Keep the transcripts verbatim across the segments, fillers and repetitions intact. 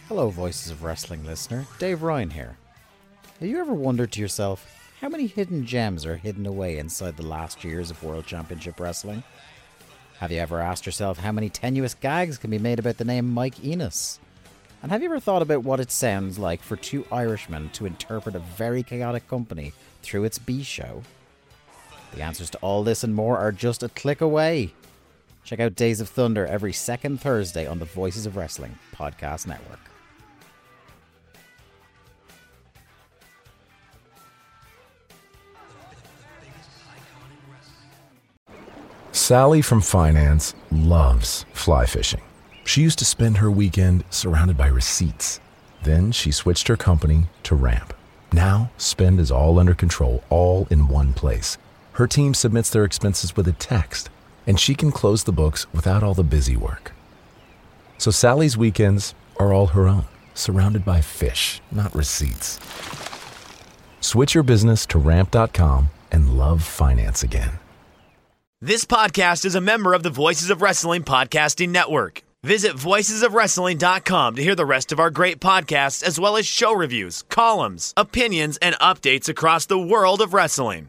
Hello, Voices of Wrestling listener. Dave Ryan here. Have you ever wondered to yourself how many hidden gems are hidden away inside the last years of World Championship Wrestling? Have you ever asked yourself how many tenuous gags can be made about the name Mike Enos? And have you ever thought about what it sounds like for two Irishmen to interpret a very chaotic company through its B show? The answers to all this and more are just a click away. Check out Days of Thunder every second Thursday on the Voices of Wrestling podcast network. Sally from finance loves fly fishing. She used to spend her weekend surrounded by receipts. Then she switched her company to Ramp. Now, spend is all under control, all in one place. Her team submits their expenses with a text, and she can close the books without all the busy work. So Sally's weekends are all her own, surrounded by fish, not receipts. Switch your business to ramp dot com and love finance again. This podcast is a member of the Voices of Wrestling Podcasting Network. Visit voices of wrestling dot com to hear the rest of our great podcasts, as well as show reviews, columns, opinions, and updates across the world of wrestling.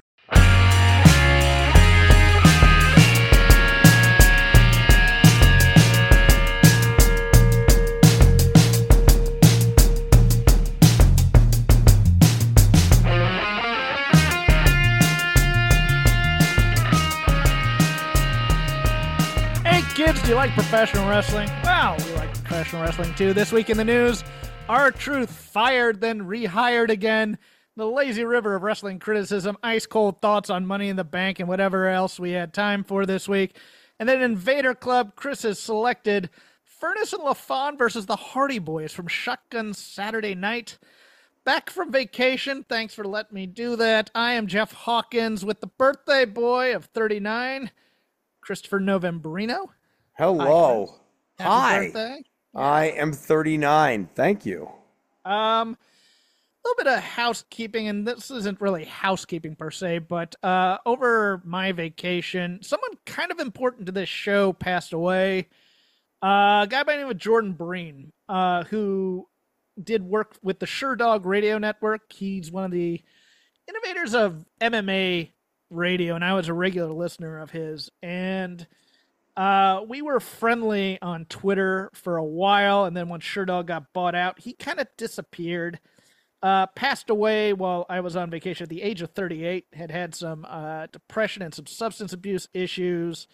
Kids, do you like professional wrestling? Well, we like professional wrestling too. This week in the news, R-Truth fired, then rehired again. The lazy river of wrestling criticism, ice cold thoughts on Money in the Bank and whatever else we had time for this week. And then Invader Club, Chris has selected Furnace and LaFon versus the Hardy Boys from Shotgun Saturday Night. Back from vacation, thanks for letting me do that. I am Jeff Hawkins with the birthday boy of thirty-nine, Christopher Novembrino. Hello. Hi. Happy Hi. birthday. Yeah. I am thirty-nine. Thank you. Um, a little bit of housekeeping, and this isn't really housekeeping per se, but uh, over my vacation, someone kind of important to this show passed away. Uh, a guy by the name of Jordan Breen, uh, who did work with the Sure Dog Radio Network. He's one of the innovators of M M A radio, and I was a regular listener of his, and Uh, we were friendly on Twitter for a while, and then when Sherdog got bought out, he kind of disappeared. Uh, passed away while I was on vacation at the age of thirty-eight, had had some uh, depression and some substance abuse issues.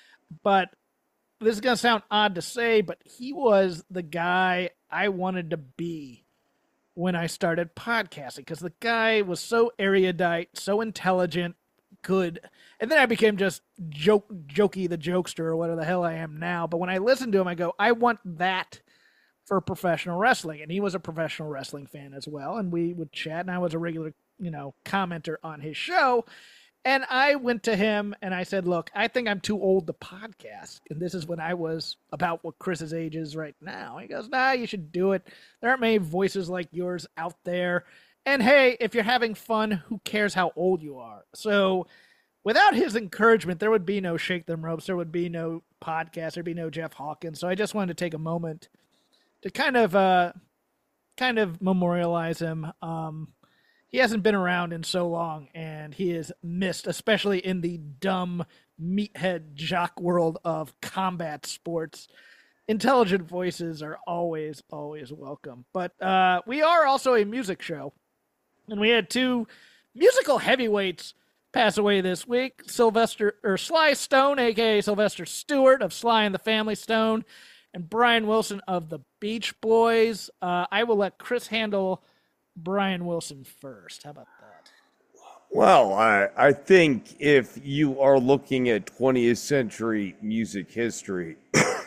But this is going to sound odd to say, but he was the guy I wanted to be when I started podcasting, because the guy was so erudite, so intelligent, good. And then I became just joke, jokey the jokester or whatever the hell I am now. But when I listen to him, I go, I want that for professional wrestling. And he was a professional wrestling fan as well. And we would chat, and I was a regular, you know, commenter on his show. And I went to him and I said, look, I think I'm too old to podcast. And this is when I was about what Chris's age is right now. He goes, nah, you should do it. There aren't many voices like yours out there. And hey, if you're having fun, who cares how old you are? So without his encouragement, there would be no Shake Them Ropes. There would be no podcast. There'd be no Jeff Hawkins. So I just wanted to take a moment to kind of, uh, kind of memorialize him. Um, he hasn't been around in so long, and he is missed, especially in the dumb meathead jock world of combat sports. Intelligent voices are always, always welcome. But uh, we are also a music show. And we had two musical heavyweights pass away this week. Sylvester, or Sly Stone, a k a. Sylvester Stewart of Sly and the Family Stone, and Brian Wilson of the Beach Boys. Uh, I will let Chris handle Brian Wilson first. How about that? Well, I, I think if you are looking at twentieth century music history,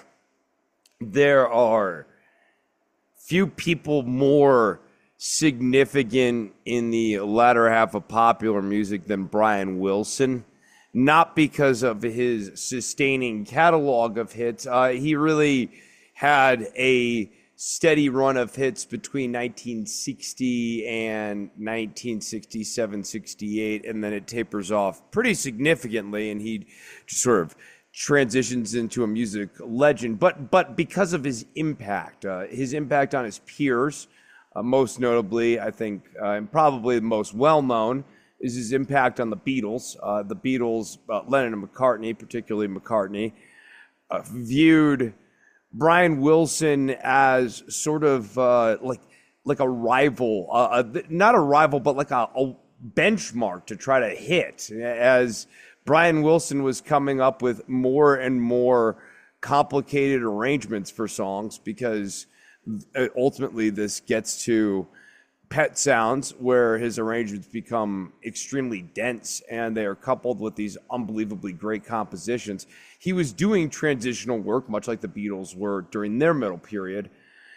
there are few people more significant in the latter half of popular music than Brian Wilson. Not because of his sustaining catalog of hits. Uh, he really had a steady run of hits between nineteen sixty and nineteen sixty-seven, sixty-eight, and then it tapers off pretty significantly, and he just sort of transitions into a music legend, but but because of his impact, uh, his impact on his peers, uh, most notably, I think, uh, and probably the most well-known, is his impact on the Beatles. Uh, the Beatles, uh, Lennon and McCartney, particularly McCartney, uh, viewed Brian Wilson as sort of uh, like like a rival, uh, a, not a rival, but like a, a benchmark to try to hit, as Brian Wilson was coming up with more and more complicated arrangements for songs, because ultimately this gets to Pet Sounds, where his arrangements become extremely dense and they are coupled with these unbelievably great compositions. He was doing transitional work, much like the Beatles were during their middle period.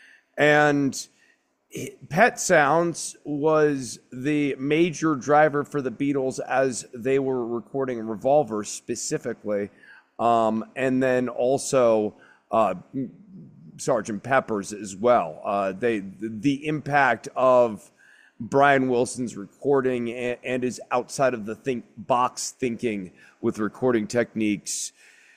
And Pet Sounds was the major driver for the Beatles as they were recording Revolver specifically. Um, and then also uh, Sergeant Pepper's as well. Uh, they the impact of Brian Wilson's recording and, and his outside of the think box thinking with recording techniques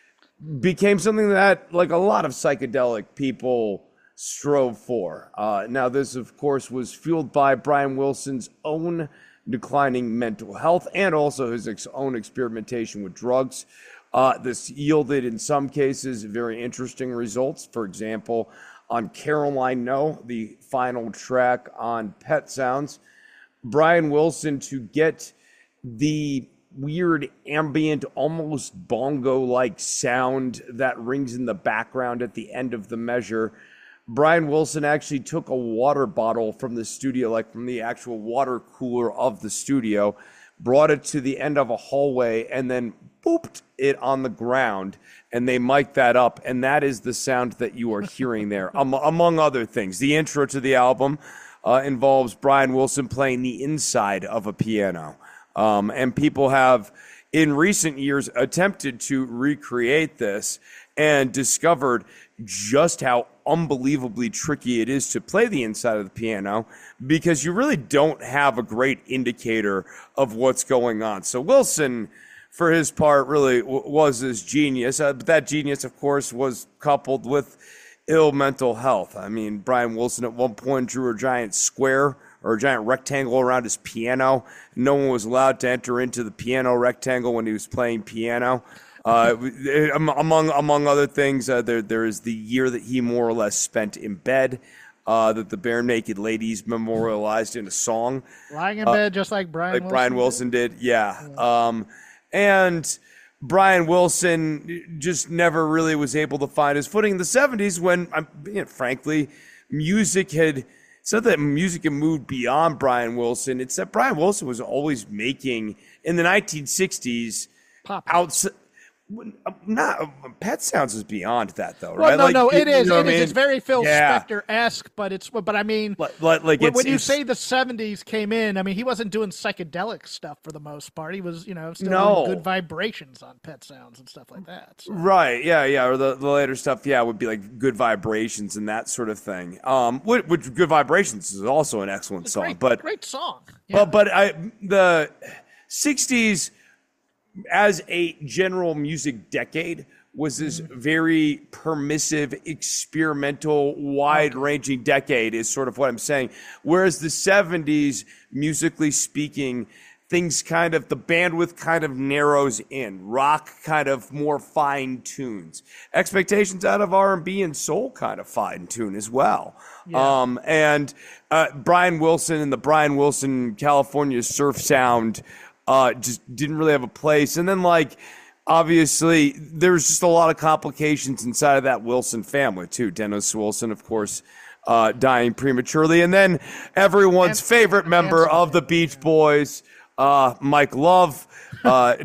became something that, like, a lot of psychedelic people strove for. Uh, now, this, of course, was fueled by Brian Wilson's own declining mental health and also his ex- own experimentation with drugs. Uh, this yielded, in some cases, very interesting results. For example, on Caroline No, the final track on Pet Sounds, Brian Wilson, to get the weird ambient, almost bongo-like sound that rings in the background at the end of the measure, Brian Wilson actually took a water bottle from the studio, like from the actual water cooler of the studio, brought it to the end of a hallway, and then booped it on the ground, and they mic'd that up, and that is the sound that you are hearing there, um, among other things. The intro to the album uh, involves Brian Wilson playing the inside of a piano, um, and people have, in recent years, attempted to recreate this and discovered just how unbelievably tricky it is to play the inside of the piano, because you really don't have a great indicator of what's going on. So Wilson, for his part, really w- was his genius. Uh, but that genius, of course, was coupled with ill mental health. I mean, Brian Wilson at one point drew a giant square or a giant rectangle around his piano. No one was allowed to enter into the piano rectangle when he was playing piano. Uh, among among other things, uh, there there is the year that he more or less spent in bed, uh, that the Bare Naked Ladies memorialized in a song. Lying in uh, bed just like Brian like Wilson Brian Wilson did, did. Yeah. yeah. Um, and Brian Wilson just never really was able to find his footing in the seventies when, you know, frankly, music had, it's not that music had moved beyond Brian Wilson, it's that Brian Wilson was always making, in the nineteen sixties, Pop. outside, not Pet Sounds is beyond that, though, well, right? No, like, no, it you, is. You know it is. I mean? It's very Phil yeah. Spector-esque, but it's. But I mean, like, like, like when, it's, when you it's, say the seventies came in, I mean, he wasn't doing psychedelic stuff for the most part. He was, you know, still no. doing Good Vibrations on Pet Sounds and stuff like that. So. Right? Yeah, yeah. Or the, the later stuff, yeah, would be like Good Vibrations and that sort of thing. Um, which, which Good Vibrations is also an excellent song, great, but great song. Yeah. But but I the sixties as a general music decade was this very permissive, experimental, wide-ranging decade is sort of what I'm saying. Whereas the seventies, musically speaking, things kind of, the bandwidth kind of narrows in. Rock kind of more fine-tunes. Expectations out of R and B and soul kind of fine-tune as well. Yeah. Um, and uh, Brian Wilson and the Brian Wilson California surf sound Uh, just didn't really have a place. And then, like, obviously, there's just a lot of complications inside of that Wilson family, too. Dennis Wilson, of course, uh, dying prematurely. And then everyone's and, favorite member of the Beach Boys, uh, Mike Love. Uh,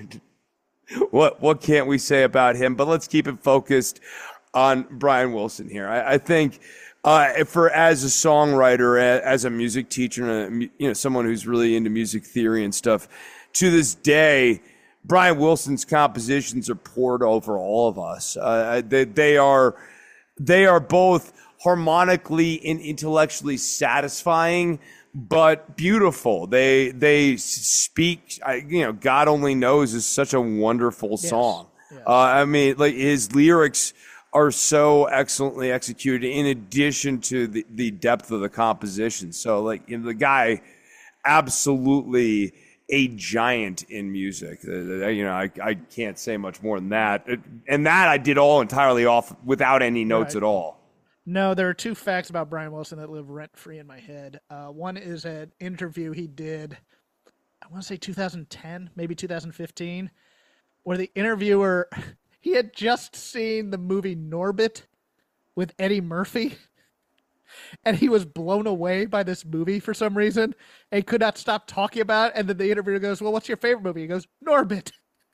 what what can't we say about him? But let's keep it focused on Brian Wilson here. I, I think... Uh, for as a songwriter, as a music teacher, and a, you know, someone who's really into music theory and stuff, to this day, Brian Wilson's compositions are poured over all of us. Uh, they, they are, they are both harmonically and intellectually satisfying, but beautiful. They they speak. You know, God Only Knows is such a wonderful yes. song. Yeah. Uh, I mean, like his lyrics are so excellently executed in addition to the, the depth of the composition. So like, you know, the guy absolutely a giant in music. Uh, you know, I, I can't say much more than that. And that I did all entirely off without any notes Right. at all. No, there are two facts about Brian Wilson that live rent free in my head. Uh, one is an interview he did, I want to say two thousand ten, maybe two thousand fifteen, where the interviewer, he had just seen the movie Norbit with Eddie Murphy, and he was blown away by this movie for some reason, and he could not stop talking about it. And then the interviewer goes, well, what's your favorite movie? He goes, Norbit.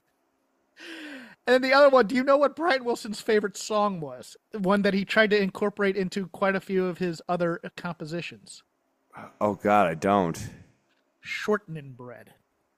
And then the other one, do you know what Brian Wilson's favorite song was? One that he tried to incorporate into quite a few of his other compositions. Oh God, I don't. Shortening Bread.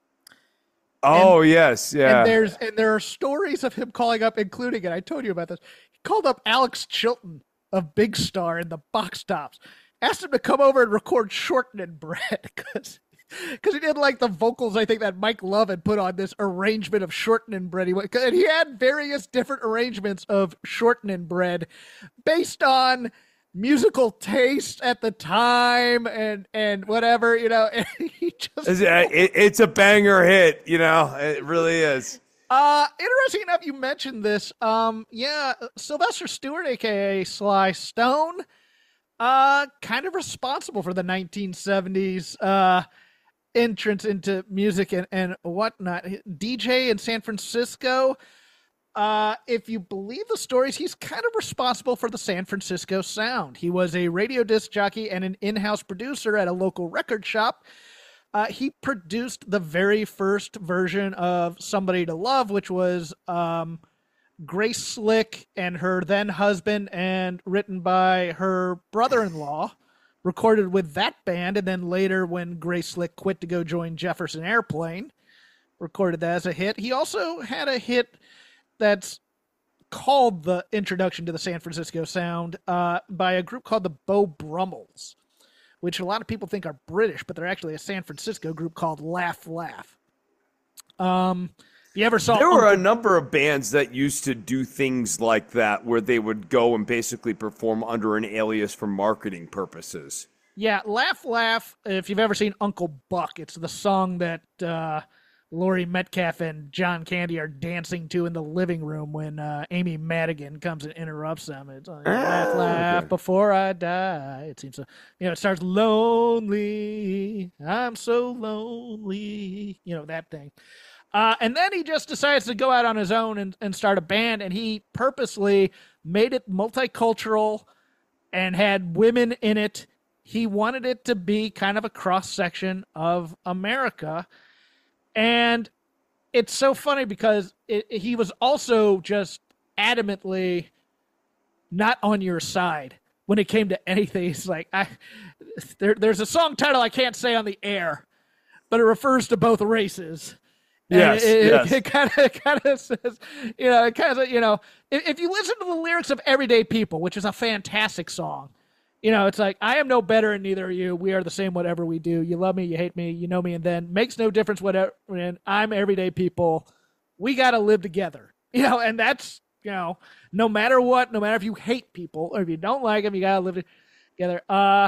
Oh And- yes, yeah. And there's and there are stories of him calling up, including, and I told you about this, he called up Alex Chilton of Big Star in the Box Tops, asked him to come over and record Shortening Bread because because he didn't like the vocals, I think, that Mike Love had put on this arrangement of Shortening Bread. He, went- and he had various different arrangements of Shortening Bread based on musical taste at the time and and whatever, you know. And he just It's, uh, it, it's a banger hit, you know. It really is. Uh, interesting enough, you mentioned this. Um, yeah, Sylvester Stewart, aka Sly Stone, uh, kind of responsible for the nineteen seventies uh entrance into music and and whatnot. D J in San Francisco. Uh, if you believe the stories, he's kind of responsible for the San Francisco sound. He was a radio disc jockey and an in-house producer at a local record shop. Uh, he produced the very first version of Somebody to Love, which was um, Grace Slick and her then husband, and written by her brother-in-law, recorded with that band. And then later, when Grace Slick quit to go join Jefferson Airplane, recorded that as a hit. He also had a hit that's called the introduction to the San Francisco sound uh, by a group called the Beau Brummels, which a lot of people think are British, but they're actually a San Francisco group called Laugh Laugh. Um, if you ever saw There were Uncle- a number of bands that used to do things like that, where they would go and basically perform under an alias for marketing purposes. yeah, Laugh Laugh, if you've ever seen Uncle Buck, it's the song that uh, Laurie Metcalf and John Candy are dancing to in the living room when uh, Amy Madigan comes and interrupts them. It's like, laugh, laugh okay. before I die. It seems so, you know, it starts lonely. I'm so lonely. You know, that thing. Uh, and then he just decides to go out on his own and, and start a band, and he purposely made it multicultural and had women in it. He wanted it to be kind of a cross-section of America. And it's so funny because it, it- he was also just adamantly not on your side when it came to anything. He's like, I, there, there's a song title I can't say on the air, but it refers to both races. And Yes, it, yes. it kind of kind of says, you know, it kind of, you know, if, if you listen to the lyrics of Everyday People, which is a fantastic song, you know, it's like, I am no better and neither are you. We are the same whatever we do. You love me, you hate me, you know me, and then makes no difference whatever. And I'm Everyday People. We got to live together. You know, and that's, you know, no matter what, no matter if you hate people or if you don't like them, you got to live together. Uh,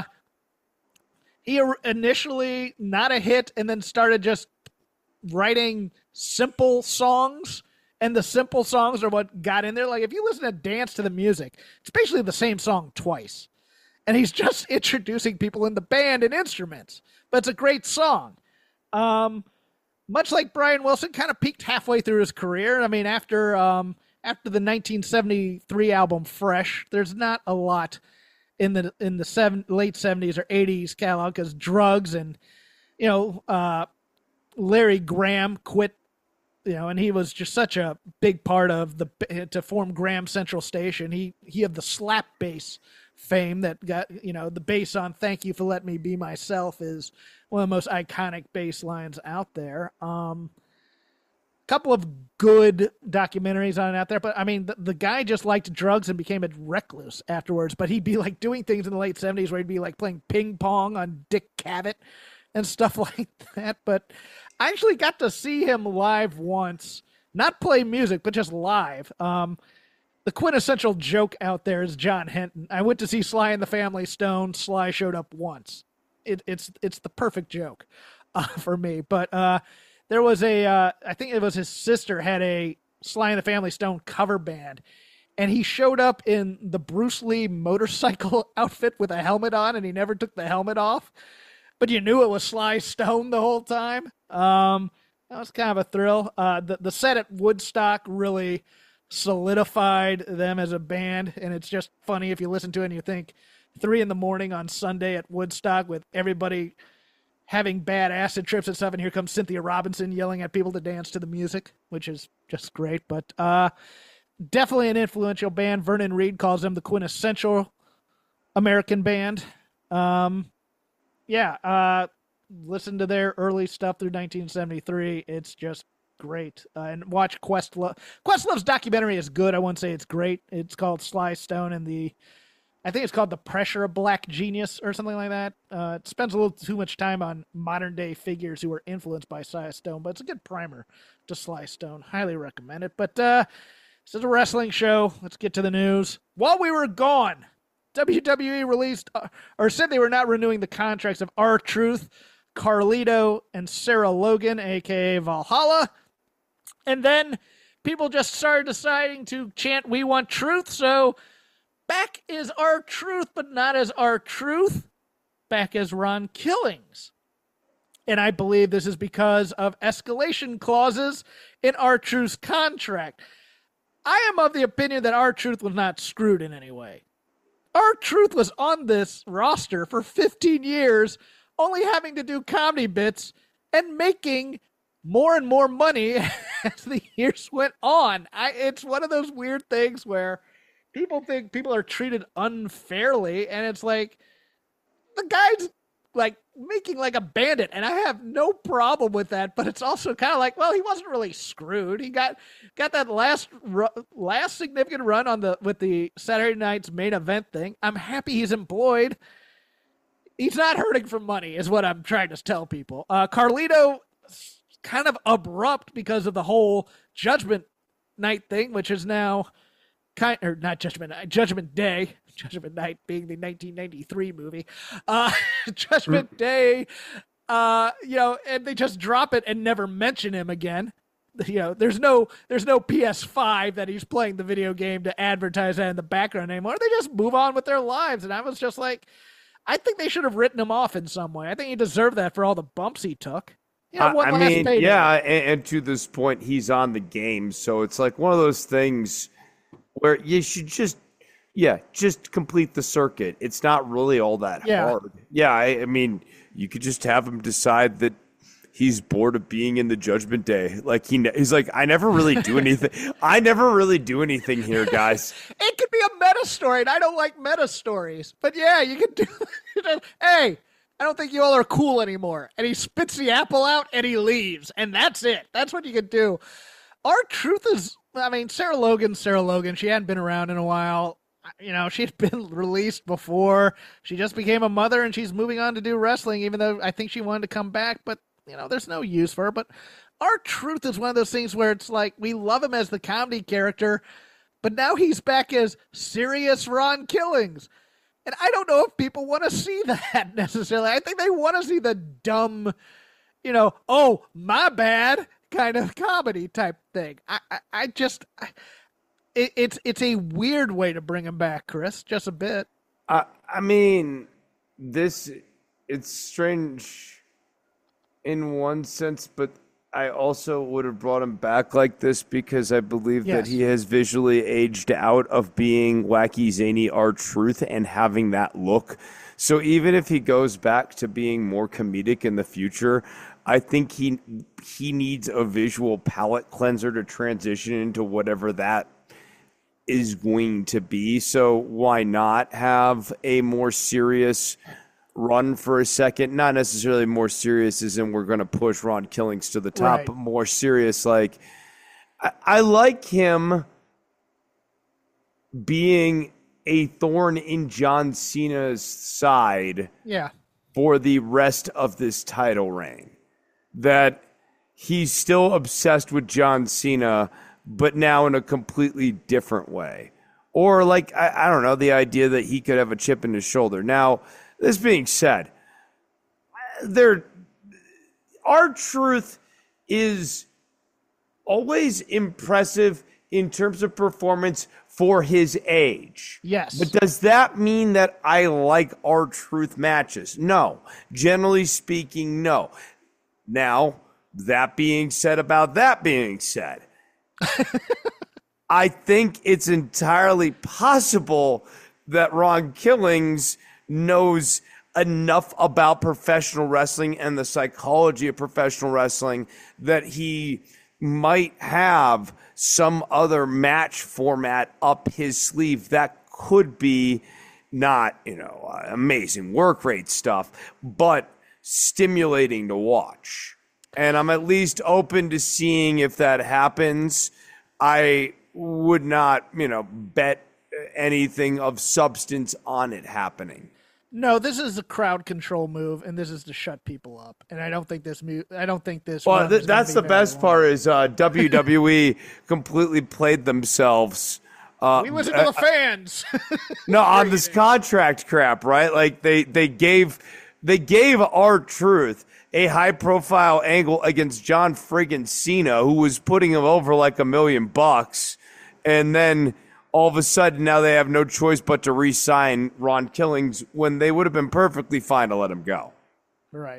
he or- initially not a hit and then started just writing simple songs, and the simple songs are what got in there. Like if you listen to Dance to the Music, it's basically the same song twice, and he's just introducing people in the band and instruments, but it's a great song. Um, much like Brian Wilson, kind of peaked halfway through his career. I mean, after um, after the nineteen seventy-three album Fresh, there's not a lot in the in the seven, late seventies or eighties catalog, because drugs and, you know, uh, Larry Graham quit, you know, and he was just such a big part of the to form Graham Central Station. He he had the slap bass fame that got, you know, the bass on "Thank You for Letting Me Be Myself" is one of the most iconic bass lines out there. Um, couple of good documentaries on it out there, but I mean, the, the guy just liked drugs and became a recluse afterwards. But he'd be like doing things in the late seventies where he'd be like playing ping pong on Dick Cavett and stuff like that. But I actually got to see him live once not play music, but just live. Um, the quintessential joke out there is John Henton. I went to see Sly and the Family Stone. Sly showed up once. It, it's it's the perfect joke uh, for me. But uh, there was a, uh, I think it was his sister had a Sly and the Family Stone cover band. And he showed up in the Bruce Lee motorcycle outfit with a helmet on, and he never took the helmet off. But you knew it was Sly Stone the whole time. Um, that was kind of a thrill. Uh, the, the set at Woodstock really solidified them as a band, and it's just funny if you listen to it and you think three in the morning on Sunday at Woodstock with everybody having bad acid trips and stuff, and here comes Cynthia Robinson yelling at people to dance to the music, which is just great. But uh, definitely an influential band. Vernon Reid calls them the quintessential American band. Um, yeah, uh, listen to their early stuff through nineteen seventy-three. It's just great. Uh, and watch Questlove. Questlove's documentary is good. I won't say it's great. It's called Sly Stone and the, I think it's called The Pressure of Black Genius or something like that. Uh, it spends a little too much time on modern day figures who were influenced by Sly Stone, but it's a good primer to Sly Stone. Highly recommend it. But uh, this is a wrestling show. Let's get to the news. While we were gone, W W E released uh, or said they were not renewing the contracts of R-Truth, Carlito, and Sarah Logan, a k a. Valhalla. And then people just started deciding to chant, "We want truth." So back is R-Truth, but not as R-Truth. Back as Ron Killings. And I believe this is because of escalation clauses in R-Truth's contract. I am of the opinion that R-Truth was not screwed in any way. R-Truth was on this roster for fifteen years, only having to do comedy bits and making more and more money as the years went on. I, it's one of those weird things where people think people are treated unfairly, and it's like, the guy's like making like a bandit, and I have no problem with that, but it's also kind of like, well, he wasn't really screwed. He got got that last last significant run on the with the Saturday Night's Main Event thing. I'm happy he's employed. He's not hurting for money, is what I'm trying to tell people. Uh, Carlito, kind of abrupt because of the whole Judgment Night thing, which is now kind or not Judgment Night, Judgment Day. Judgment Night being the nineteen ninety-three movie. Uh, Judgment Day, uh, you know, and they just drop it and never mention him again. You know, there's no there's no P S five that he's playing the video game to advertise that in the background anymore. They just move on with their lives. And I was just like, I think they should have written him off in some way. I think he deserved that for all the bumps he took. You know, I mean, yeah, and, and to this point, he's on the game. So it's like one of those things where you should just, yeah, just complete the circuit. It's not really all that yeah. hard. Yeah, I, I mean, you could just have him decide that he's bored of being in the Judgment Day. Like he, he's like, I never really do anything. I never really do anything here, guys. It could be a meta story, and I don't like meta stories. But yeah, you could do. Hey, I don't think you all are cool anymore. And he spits the apple out and he leaves, and that's it. That's what you could do. R-Truth is, I mean, Sarah Logan, Sarah Logan. She hadn't been around in a while. You know, she'd been released before. She just became a mother, and she's moving on to do wrestling, even though I think she wanted to come back. But, you know, there's no use for her. But R-Truth is one of those things where it's like, we love him as the comedy character, but now he's back as serious Ron Killings. And I don't know if people want to see that necessarily. I think they want to see the dumb, you know, oh, my bad kind of comedy type thing. I, I, I just... I, It, it's it's a weird way to bring him back, Chris. Just a bit. I I mean, this it's strange in one sense, but I also would have brought him back like this because I believe yes. that he has visually aged out of being wacky, zany R-Truth and having that look. So even if he goes back to being more comedic in the future, I think he he needs a visual palette cleanser to transition into whatever that is going to be. So why not have a more serious run for a second? Not necessarily more serious as in we're going to push Ron Killings to the top, right. but more serious. Like I, I like him being a thorn in John Cena's side yeah. for the rest of this title reign. That he's still obsessed with John Cena, but now in a completely different way. Or like, I, I don't know, the idea that he could have a chip in his shoulder. Now, this being said, there, R-Truth is always impressive in terms of performance for his age. Yes. But does that mean that I like R-Truth matches? No. Generally speaking, no. Now, that being said about that being said, I think it's entirely possible that Ron Killings knows enough about professional wrestling and the psychology of professional wrestling that he might have some other match format up his sleeve that could be not, you know, uh, amazing work rate stuff, but stimulating to watch. And I'm at least open to seeing if that happens. I would not, you know, bet anything of substance on it happening. No, this is a crowd control move, and this is to shut people up. And I don't think this move. I don't think this. Well, th- is that's gonna the be very best long. part is uh, W W E completely played themselves. Uh, We listen to the fans. no, on this contract crap, right? Like they they gave they gave R-Truth a high profile angle against John friggin' Cena, who was putting him over like a million bucks, and then all of a sudden now they have no choice but to re-sign Ron Killings when they would have been perfectly fine to let him go. Right.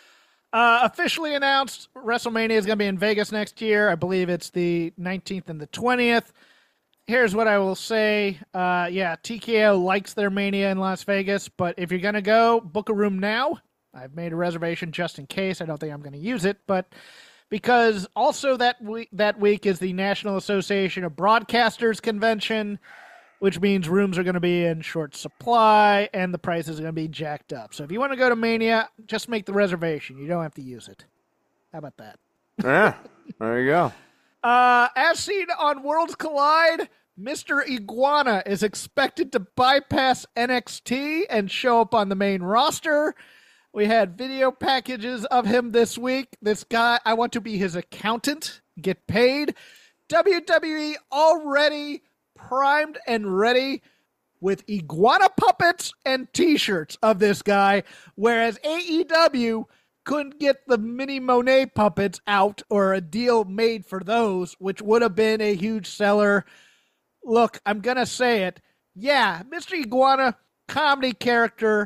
Uh, officially announced, WrestleMania is going to be in Vegas next year. I believe it's the nineteenth and the twentieth. Here's what I will say. Uh, yeah, T K O likes their Mania in Las Vegas, but if you're going to go, book a room now. I've made a reservation just in case. I don't think I'm going to use it, but because also that week, that week is the National Association of Broadcasters Convention, which means rooms are going to be in short supply and the prices are going to be jacked up. So if you want to go to Mania, just make the reservation. You don't have to use it. How about that? Yeah, there you go. Uh, as seen on Worlds Collide, Mister Iguana is expected to bypass N X T and show up on the main roster. We had video packages of him this week. This guy, I want to be his accountant, get paid. W W E already primed and ready with iguana puppets and t-shirts of this guy, whereas A E W couldn't get the mini Monet puppets out or a deal made for those, which would have been a huge seller. Look, I'm going to say it. Yeah, Mister Iguana, comedy character,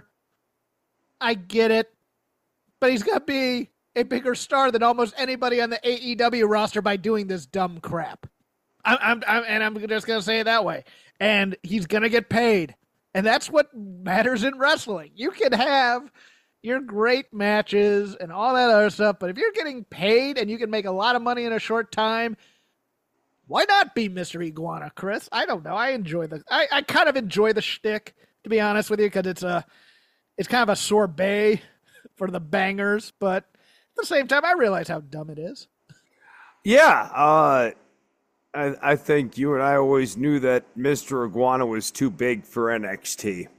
I get it, but he's going to be a bigger star than almost anybody on the A E W roster by doing this dumb crap. I'm, I'm, I'm and I'm just going to say it that way. And he's going to get paid. And that's what matters in wrestling. You can have your great matches and all that other stuff, but if you're getting paid and you can make a lot of money in a short time, why not be Mister Iguana, Chris? I don't know. I enjoy the, I, I kind of enjoy the shtick, to be honest with you, because it's a, it's kind of a sorbet for the bangers, but at the same time, I realize how dumb it is. Yeah, uh, I, I think you and I always knew that Mister Iguana was too big for N X T.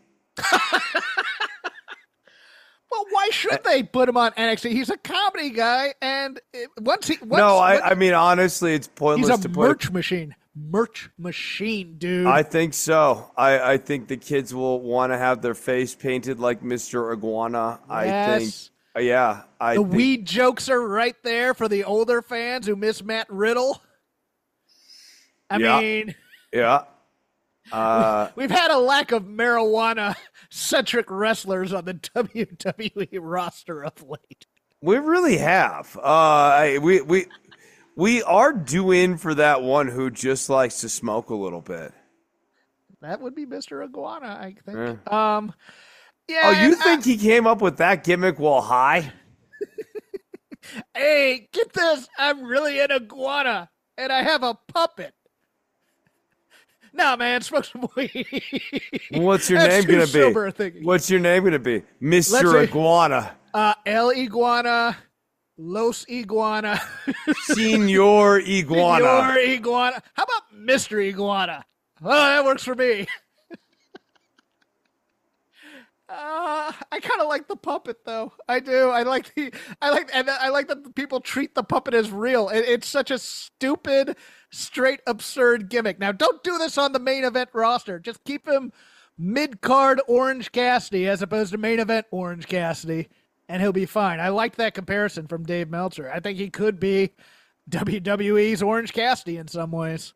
Well, why should they put him on N X T? He's a comedy guy, and it, once he once, No, I, once, I mean, honestly, it's pointless he's a to put. merch machine. Merch machine, dude. I think so. I, I think the kids will want to have their face painted like Mister Iguana. I think, Yes. uh, yeah. I the think, weed jokes are right there for the older fans who miss Matt Riddle. I Yeah. mean, yeah. Uh, we've had a lack of marijuana-centric wrestlers on the W W E roster of late. we really have. Uh, I, we we we are due in for that one who just likes to smoke a little bit. That would be Mister Iguana, I think. Um, yeah. Oh, you and think he came up with that gimmick while high? I- hey, get this! I'm really an iguana, and I have a puppet. No, man, smoke some weed. What's your That's name too gonna sober be? a thinking. What's your name gonna be? Mister Let's see. Iguana. Uh, El Iguana, Los Iguana, Senor Iguana. Your Iguana. How about Mister Iguana? Oh, that works for me. uh, I I kind of like the puppet, though. I do. I like the. I like, and I like that the people treat the puppet as real. It, it's such a stupid, straight, absurd gimmick. Now, don't do this on the main event roster. Just keep him mid-card Orange Cassidy as opposed to main event Orange Cassidy, and he'll be fine. I like that comparison from Dave Meltzer. I think he could be W W E's Orange Cassidy in some ways.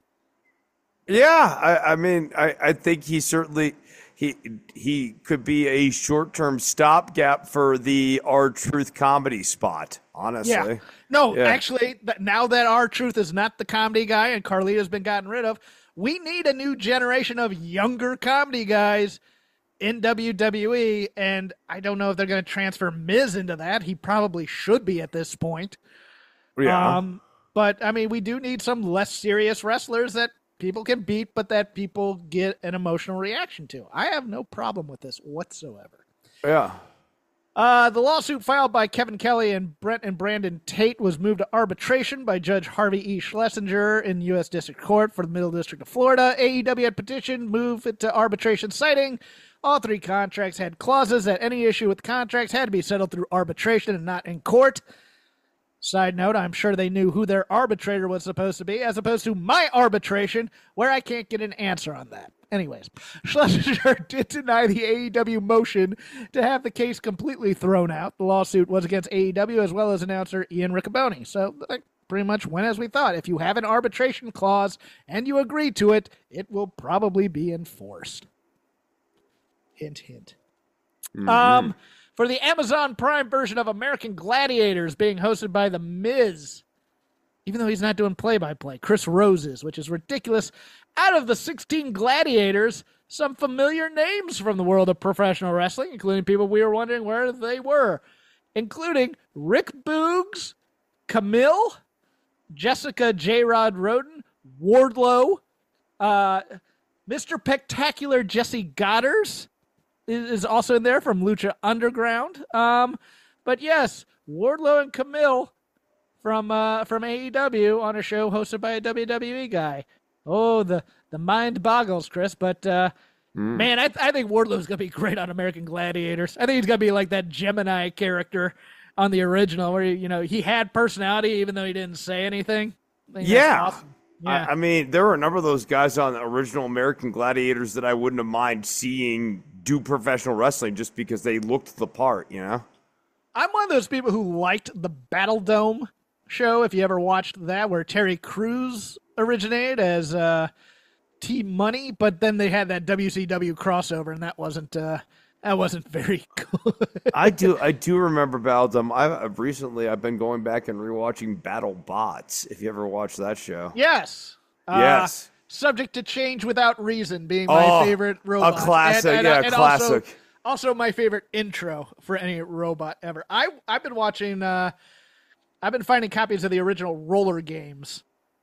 Yeah, I, I mean, I, I think he certainly. He he could be a short-term stopgap for the R-Truth comedy spot, honestly. Yeah. No, yeah. actually, now that R-Truth is not the comedy guy and Carlito's been gotten rid of, we need a new generation of younger comedy guys in W W E, and I don't know if they're going to transfer Miz into that. He probably should be at this point. Yeah. Um, but, I mean, we do need some less serious wrestlers that people can beat, but that people get an emotional reaction to. I have no problem with this whatsoever. Yeah. Uh, the lawsuit filed by Kevin Kelly and Brent and Brandon Tate was moved to arbitration by Judge Harvey E. Schlesinger in U S District Court for the Middle District of Florida. A E W had petitioned move it to arbitration, citing all three contracts had clauses that any issue with contracts had to be settled through arbitration and not in court. Side note, I'm sure they knew who their arbitrator was supposed to be, as opposed to my arbitration, where I can't get an answer on that. Anyways, Schlesinger did deny the A E W motion to have the case completely thrown out. The lawsuit was against A E W as well as announcer Ian Riccoboni. So that pretty much went as we thought. If you have an arbitration clause and you agree to it, it will probably be enforced. Hint, hint. Mm-hmm. Um... For the Amazon Prime version of American Gladiators being hosted by The Miz, even though he's not doing play-by-play, Chris Roses, which is ridiculous. Out of the sixteen gladiators, some familiar names from the world of professional wrestling, including people we were wondering where they were, including Rick Boogs, Camille, Jessica J. Rod Roden, Wardlow, uh, Mister Spectacular Jesse Goddard is also in there from Lucha Underground. Um, but yes, Wardlow and Camille from uh, from A E W on a show hosted by a W W E guy. Oh, the, the mind boggles, Chris. But, uh, mm. man, I, I think Wardlow's going to be great on American Gladiators. I think he's going to be like that Gemini character on the original where, you know, he had personality even though he didn't say anything. Yeah. Awesome. Yeah. I, I mean, there were a number of those guys on the original American Gladiators that I wouldn't have mind seeing do professional wrestling just because they looked the part, you know? I'm one of those people who liked the Battle Dome show, if you ever watched that, where Terry Crews originated as uh, T-Money, but then they had that W C W crossover, and that wasn't uh, that wasn't very good. I do I do remember Battle Dome. I've recently I've been going back and rewatching Battle Bots, if you ever watched that show. Yes. Yes. Uh, Subject to Change Without Reason being my oh, favorite robot. A classic, and, and, yeah, and classic. Also, also my favorite intro for any robot ever. I, I've been watching, uh, I've been finding copies of the original Roller Games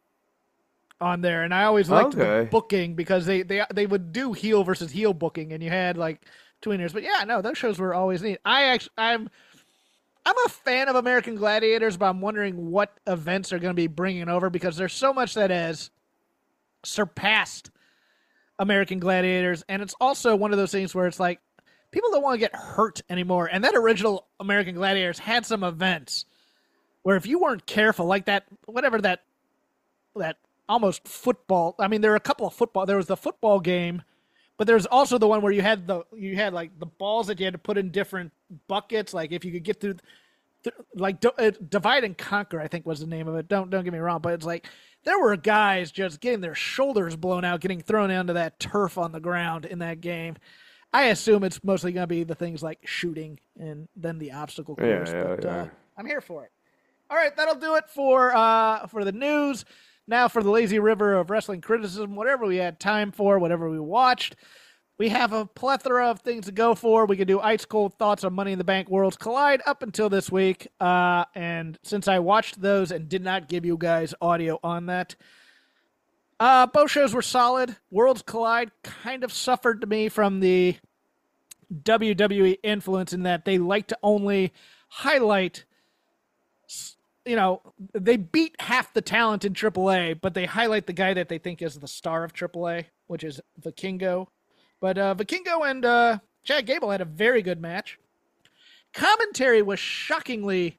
on there, and I always liked okay. the booking because they, they, they would do heel versus heel booking, and you had, like, tweeners. But, yeah, no, those shows were always neat. I actually, I'm... I'm a fan of American Gladiators, but I'm wondering what events are going to be bringing over because there's so much that has surpassed American Gladiators, and it's also one of those things where it's like people don't want to get hurt anymore. And that original American Gladiators had some events where if you weren't careful, like that, whatever that, that almost football. I mean, there were a couple of football. There was the football game, but there's also the one where you had the you had like the balls that you had to put in different buckets. Like if you could get through, th- like do, uh, Divide and Conquer, I think was the name of it. Don't don't get me wrong, but it's like there were guys just getting their shoulders blown out, getting thrown onto that turf on the ground in that game. I assume it's mostly going to be the things like shooting and then the obstacle course. Yeah, yeah, but, yeah. Uh, I'm here for it. All right, that'll do it for uh, for the news. Now for the lazy river of wrestling criticism, whatever we had time for, whatever we watched. We have a plethora of things to go for. We could do ice cold thoughts on Money in the Bank Worlds Collide up until this week. Uh, and since I watched those and did not give you guys audio on that, uh, both shows were solid. Worlds Collide kind of suffered to me from the W W E influence in that they like to only highlight, you know, they beat half the talent in triple A, but they highlight the guy that they think is the star of triple A, which is Vikingo. But uh, Vikingo and uh, Chad Gable had a very good match. Commentary was shockingly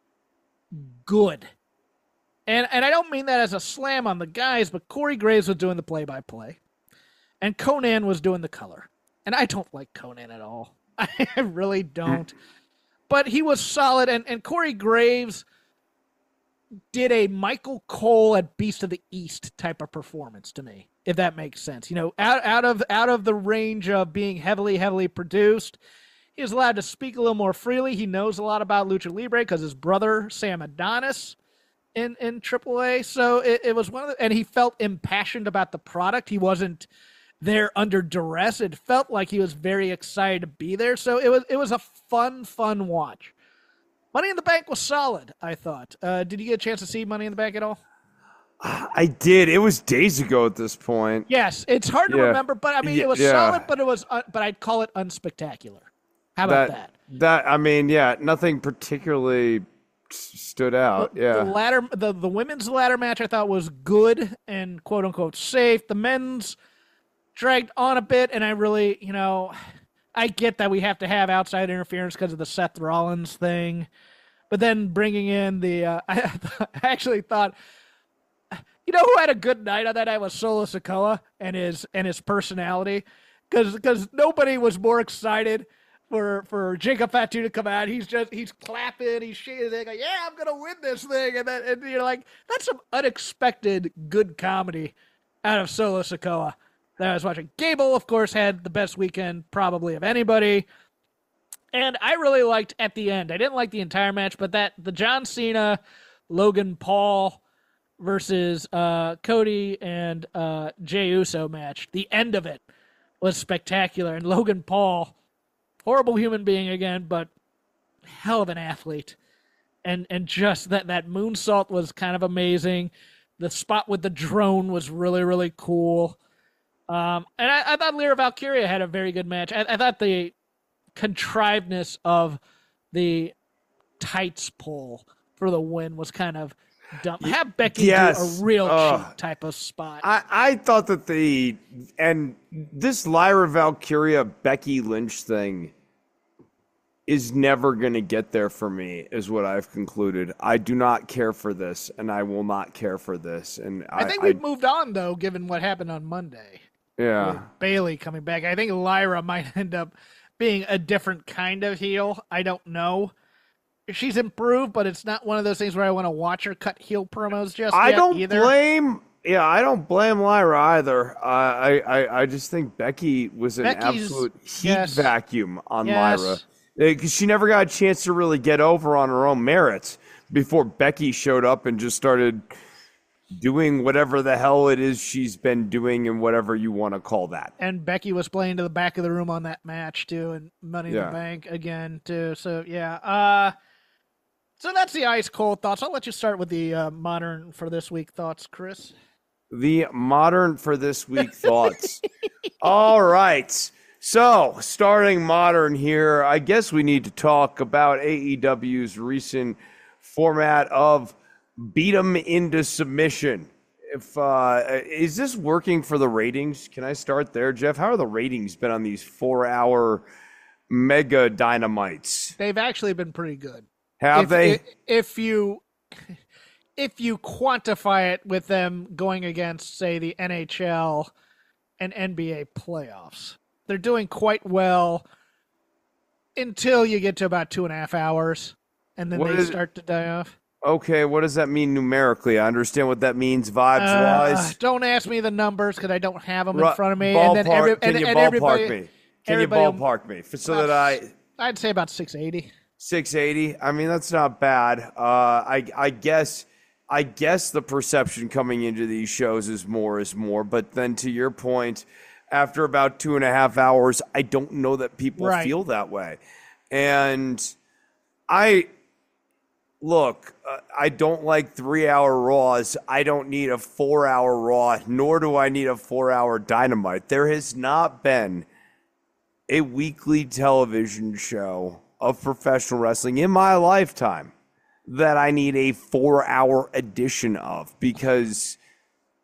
good. And and I don't mean that as a slam on the guys, but Corey Graves was doing the play-by-play. And Conan was doing the color. And I don't like Conan at all. I really don't. But he was solid, and, and Corey Graves did a Michael Cole at Beast of the East type of performance to me, if that makes sense. You know, out, out of out of the range of being heavily, heavily produced, he was allowed to speak a little more freely. He knows a lot about Lucha Libre because his brother, Sam Adonis, in, in triple A. So it, it was one of the, and he felt impassioned about the product. He wasn't there under duress. It felt like he was very excited to be there. So it was it was a fun, fun watch. Money in the Bank was solid, I thought. Uh, did you get a chance to see Money in the Bank at all? I did. It was days ago at this point. Yes, it's hard to Yeah. remember, but I mean, Yeah, it was yeah. solid, but it was, uh, but I'd call it unspectacular. How about that? That I mean, yeah, nothing particularly s- stood out. The Yeah. ladder, the the women's ladder match, I thought was good and quote unquote safe. The men's dragged on a bit, and I really, you know, I get that we have to have outside interference because of the Seth Rollins thing, but then bringing in the, uh, I, I actually thought, you know, who had a good night on that night was Solo Sikoa and his and his personality, because because nobody was more excited for for Jacob Fatu to come out. He's just he's clapping, he's shaking, like, yeah, I'm gonna win this thing, and then and you're like, that's some unexpected good comedy out of Solo Sikoa that I was watching. Gable, of course, had the best weekend probably of anybody. And I really liked at the end. I didn't like the entire match, but that the John Cena, Logan Paul versus uh, Cody and uh, Jey Uso match, the end of it was spectacular. And Logan Paul, horrible human being again, but hell of an athlete. And and just that, that moonsault was kind of amazing. The spot with the drone was really, really cool. Um, and I, I thought Lyra Valkyria had a very good match. I, I thought the contrivedness of the tights pull for the win was kind of dumb. Have Becky Yes. do a real Ugh. cheap type of spot. I, I thought that the and this Lyra Valkyria Becky Lynch thing is never going to get there for me, is what I've concluded. I do not care for this, and I will not care for this. And I, I think we've moved on, though, given what happened on Monday. yeah. With Bailey coming back. I think Lyra might end up being a different kind of heel. I don't know. She's improved, but it's not one of those things where I want to watch her cut heel promos just I yet don't either. blame. Yeah, I don't blame Lyra either. Uh, I, I I just think Becky was an Becky's- absolute heat yes. vacuum on Yes. Lyra, because she never got a chance to really get over on her own merits before Becky showed up and just started doing whatever the hell it is she's been doing, and whatever you want to call that. And Becky was playing to the back of the room on that match too, and Money in Yeah. the Bank again too. So yeah, uh, so that's the ice cold thoughts. I'll let you start with the uh, modern for this week thoughts, Chris. The modern for this week thoughts. All right. So, starting modern here, I guess we need to talk about A E W's recent format of beat 'em into submission. If uh, is this working for the ratings? Can I start there, Jeff? How are the ratings been on these four-hour mega dynamites? They've actually been pretty good. Have if, they? If, if you if you quantify it with them going against, say, the N H L and N B A playoffs, they're doing quite well until you get to about two and a half hours, and then What they is- start to die off. Okay, what does that mean numerically? I understand what that means Uh, vibes-wise. don't ask me the numbers because I don't have them Ru- in front of me. Ballpark, and then every, can and, you and ballpark everybody, me? Can you everybody- ballpark me for, so that I I'd say about six eighty. six eighty? I mean, that's not bad. Uh, I I guess I guess the perception coming into these shows is more is more. But then to your point, after about two and a half hours, I don't know that people Right. feel that way. And I look, uh, I don't like three-hour Raws. I don't need a four-hour Raw, nor do I need a four-hour Dynamite. There has not been a weekly television show of professional wrestling in my lifetime that I need a four-hour edition of, because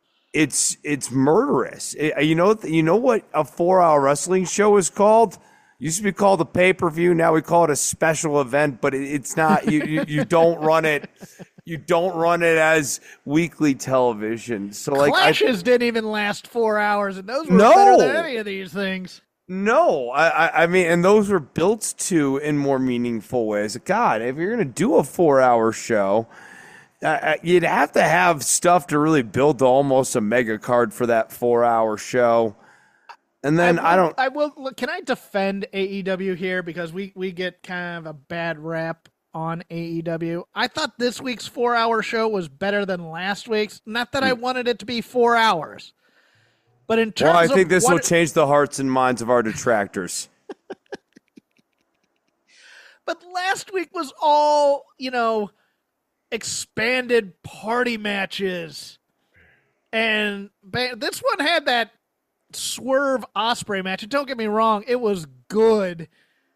it's it's murderous. It- you know you know what a four-hour wrestling show is called? Used to be called a pay-per-view. Now we call it a special event, but it, it's not. You, you you don't run it. You don't run it as weekly television. So like Clashes I, didn't even last four hours, and those were No. better than any of these things. No, I, I I mean, and those were built to in more meaningful ways. God, if you're gonna do a four-hour show, uh, you'd have to have stuff to really build to almost a mega card for that four-hour show. And then I, I, will, I don't. I will. Look, can I defend A E W here because we we get kind of a bad rap on A E W. I thought this week's four-hour show was better than last week's. Not that I wanted it to be four hours, but in terms Well, I of think this what will it- change the hearts and minds of our detractors. But last week was all, you know, expanded party matches. And this one had that Swerve Osprey match. And don't get me wrong, it was good.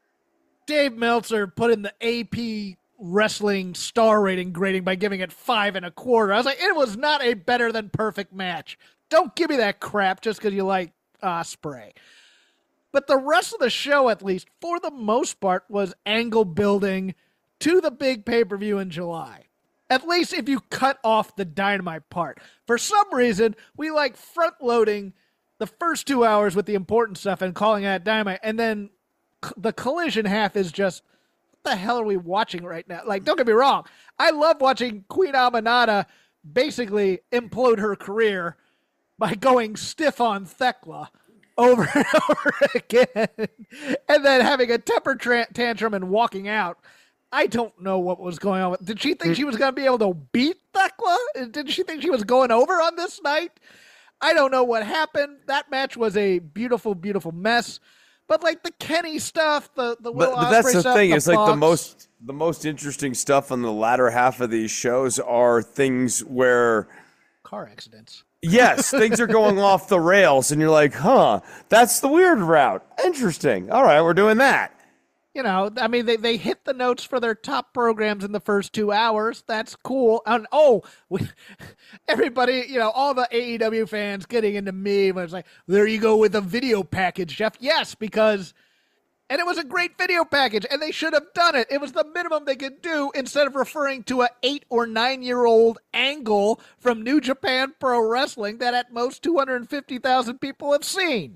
Dave Meltzer put in the A P wrestling star rating grading by giving it five and a quarter. I was like, it was not a better than perfect match. Don't give me that crap just because you like Osprey. But the rest of the show, at least, for the most part, was angle building to the big pay-per-view in July. At least if you cut off the Dynamite part. For some reason, we like front-loading the first two hours with the important stuff and calling it Dynamite, and then c- the Collision half is just, what the hell are we watching right now? Like, don't get me wrong. I love watching Queen Aminata basically implode her career by going stiff on Thekla over and over again, and then having a temper tra- tantrum and walking out. I don't know what was going on. Did she think she was going to be able to beat Thekla? Did she think she was going over on this night? I don't know what happened. That match was a beautiful, beautiful mess. But like the Kenny stuff, the the Will But, but that's Ospreay the stuff, thing. the It's like the Fox- most the most interesting stuff on the latter half of these shows are things where car accidents. yes, things are going off the rails, and you're like, huh, that's the weird route. Interesting. All right, we're doing that. You know, I mean, they, they hit the notes for their top programs in the first two hours. That's cool. And oh, we, everybody, you know, all the A E W fans getting into me was like, there you go with a video package, Jeff. Yes, because, and it was a great video package, and they should have done it. It was the minimum they could do instead of referring to a eight or nine year old angle from New Japan Pro Wrestling that at most two hundred fifty thousand people have seen.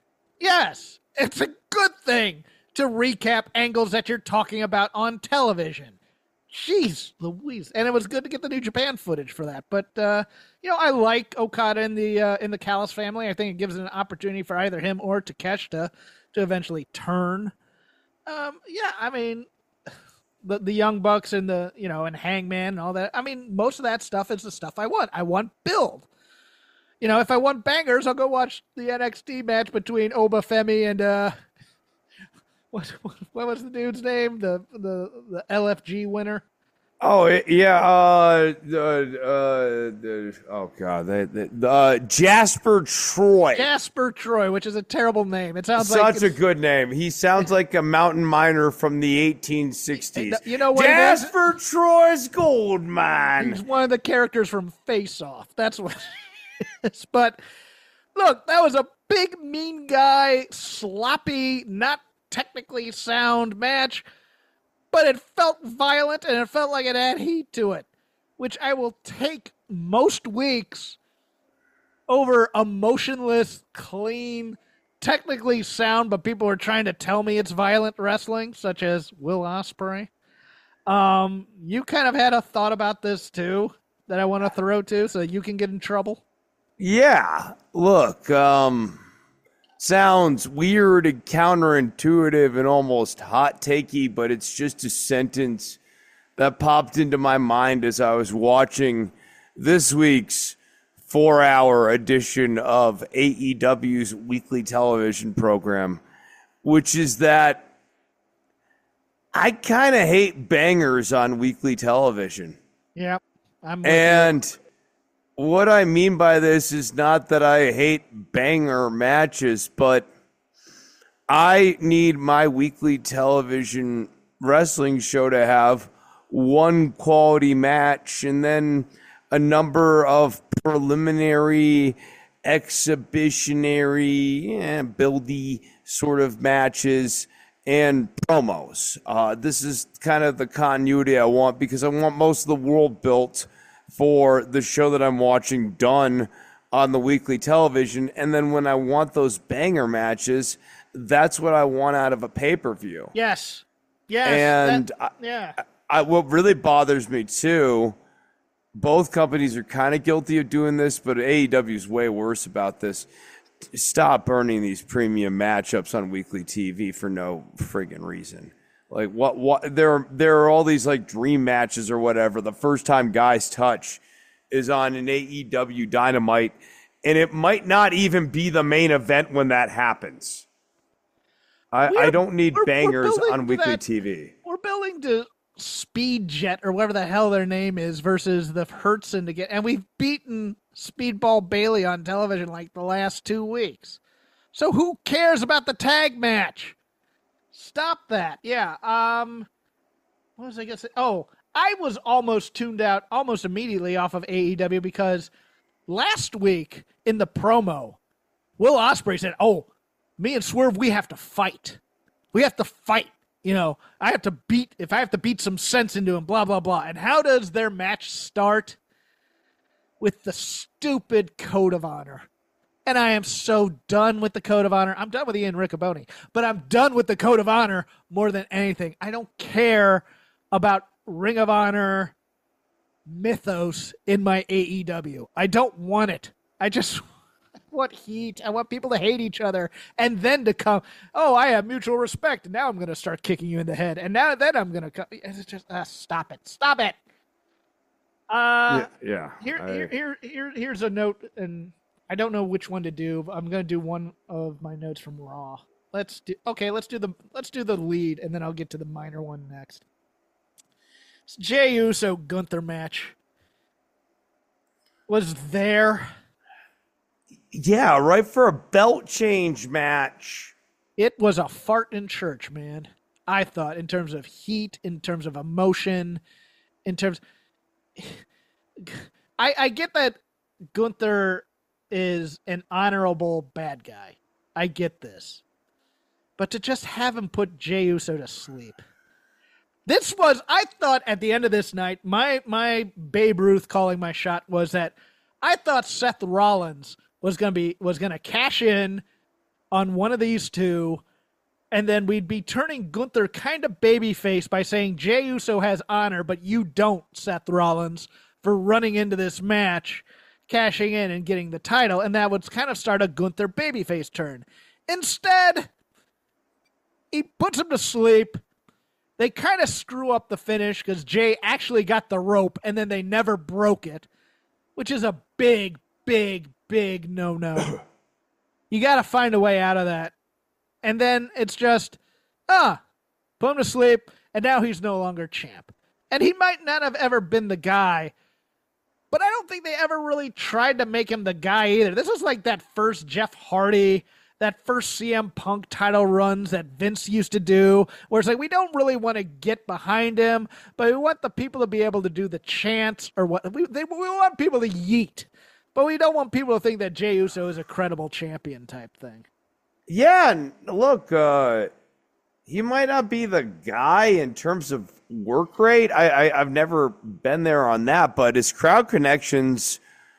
Yes, it's a good thing to recap angles that you're talking about on television. Jeez Louise. And it was good to get the New Japan footage for that. But, uh, you know, I like Okada in the uh, in the Callis family. I think it gives it an opportunity for either him or Takeshita to eventually turn. Um, yeah, I mean, the the Young Bucks and the, you know, and Hangman and all that. I mean, most of that stuff is the stuff I want. I want build. You know, if I want bangers, I'll go watch the N X T match between Obafemi and, uh, What, what was the dude's name? The the the L F G winner. Oh yeah, uh, uh, uh, the, oh god, the, the, uh, Jasper Troy. Jasper Troy, which is a terrible name. It sounds Such like a good name. He sounds like a mountain miner from the eighteen sixties. You know what it is? Jasper Troy's gold mine. He's one of the characters from Face Off. That's what it is. But look, that was a big, mean guy, sloppy, not technically sound match, but it felt violent and it felt like it had heat to it, which I will take most weeks over emotionless, clean, technically sound, but people are trying to tell me it's violent wrestling, such as Will Ospreay. Um, you kind of had a thought about this too that I want to throw to so you can get in trouble. Yeah, look, um, sounds weird and counterintuitive and almost hot takey, but it's just a sentence that popped into my mind as I was watching this week's four-hour edition of A E W's weekly television program, which is that I kind of hate bangers on weekly television. Yep. I'm with And you. what I mean by this is not that I hate banger matches, but I need my weekly television wrestling show to have one quality match and then a number of preliminary, exhibitionary, eh, buildy sort of matches and promos. Uh, this is kind of the continuity I want because I want most of the world built for the show that I'm watching done on the weekly television. And then when I want those banger matches, that's what I want out of a pay-per-view. Yes. Yes. And that, yeah. I, I, what really bothers me too, both companies are kind of guilty of doing this, but A E W is way worse about this. Stop burning these premium matchups on weekly T V for no friggin' reason. Like what? What? There, there are all these like dream matches or whatever. The first time guys touch is on an A E W Dynamite, and it might not even be the main event when that happens. I, I don't need we're, bangers we're on weekly that, T V. We're building to Speed Jet or whatever the hell their name is versus the Hertzen to get, and we've beaten Speedball Bailey on television like the last two weeks. So who cares about the tag match? Stop that. Yeah. Um, what was I gonna say? Oh, I was almost tuned out almost immediately off of A E W because last week in the promo, Will Ospreay said, "Oh, me and Swerve, we have to fight. We have to fight. You know, I have to beat, if I have to beat some sense into him, blah, blah, blah." And how does their match start? With the stupid Code of Honor. And I am so done with the Code of Honor. I'm done with Ian Riccoboni, but I'm done with the Code of Honor more than anything. I don't care about Ring of Honor mythos in my A E W. I don't want it. I just want heat. I want people to hate each other and then to come, oh, I have mutual respect. And now I'm going to start kicking you in the head. And now then I'm going to come. It's just, uh, stop it. Stop it. Uh, yeah, yeah. Here, I... here, here, here, here's a note, and I don't know which one to do. But I'm gonna do one of my notes from Raw. Let's do okay. Let's do the let's do the lead, and then I'll get to the minor one next. It's Jey Uso Gunther match was there. Yeah, right for a belt change match. It was a fart in church, man. I thought in terms of heat, in terms of emotion, in terms. I, I get that Gunther is an honorable bad guy. I get this. But to just have him put Jey Uso to sleep. This was, I thought at the end of this night, my, my Babe Ruth calling my shot was that I thought Seth Rollins was going to be, was going to cash in on one of these two. And then we'd be turning Gunther kind of babyface by saying Jey Uso has honor, but you don't, Seth Rollins, for running into this match, cashing in and getting the title. And that would kind of start a Gunther babyface turn. Instead, he puts him to sleep. They kind of screw up the finish because Jay actually got the rope and then they never broke it, which is a big, big, big no-no. You got to find a way out of that. And then it's just, ah, put him to sleep, and now he's no longer champ. And he might not have ever been the guy, but I don't think they ever really tried to make him the guy either. This was like that first Jeff Hardy, that first C M Punk title runs that Vince used to do, where it's like, we don't really want to get behind him, but we want the people to be able to do the chants, or what, we, they, we want people to yeet, but we don't want people to think that Jey Uso is a credible champion type thing. Yeah, look, uh, he might not be the guy in terms of work rate. I, I, I've never been there on that, but his crowd connections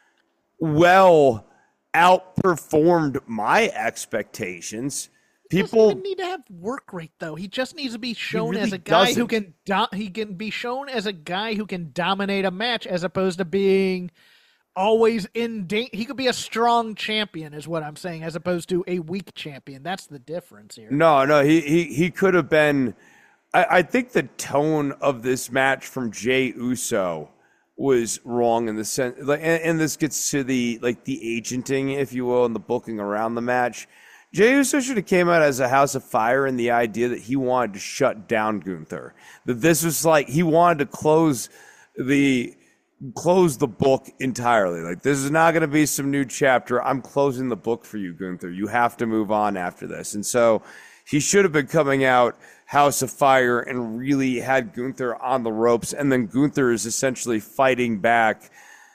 well outperformed my expectations. People he doesn't even need to have work rate, though. He just needs to be shown really as a guy doesn't. who can do- he can be shown as a guy who can dominate a match, as opposed to being always in danger. He could be a strong champion, is what I'm saying, as opposed to a weak champion. That's the difference here. No, no, he he he could have been. I, I think the tone of this match from Jey Uso was wrong in the sense, like, and, and this gets to the like the agenting, if you will, and the booking around the match. Jey Uso should have came out as a house of fire, and the idea that he wanted to shut down Gunther. That this was like he wanted to close the. close the book entirely. Like, this is not going to be some new chapter. I'm closing the book for you, Gunther. You have to move on after this. And so he should have been coming out House of Fire and really had Gunther on the ropes. And then Gunther is essentially fighting back.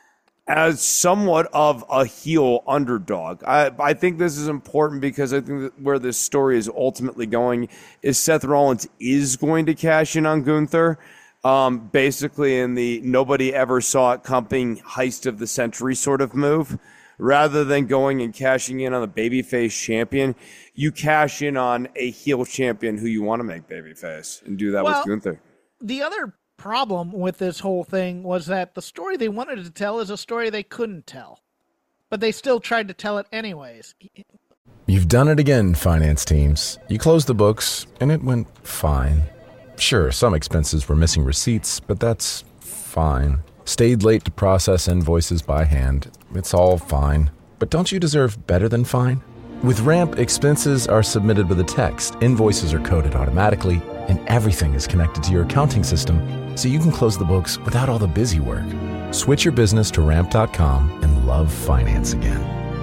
as somewhat of a heel underdog. I, I think this is important because I think that where this story is ultimately going is Seth Rollins is going to cash in on Gunther, um, basically in the nobody ever saw it coming heist of the century sort of move. Rather than going and cashing in on the babyface champion, you cash in on a heel champion who you want to make babyface and do that well, with Gunther. The other problem with this whole thing was that the story they wanted to tell is a story they couldn't tell, but they still tried to tell it anyways. You've done it again, finance teams. You closed the books, and it went fine. Sure, some expenses were missing receipts, but that's fine. Stayed late to process invoices by hand. It's all fine. But don't you deserve better than fine? With Ramp, expenses are submitted with a text, invoices are coded automatically, and everything is connected to your accounting system, so you can close the books without all the busy work. Switch your business to ramp dot com and love finance again.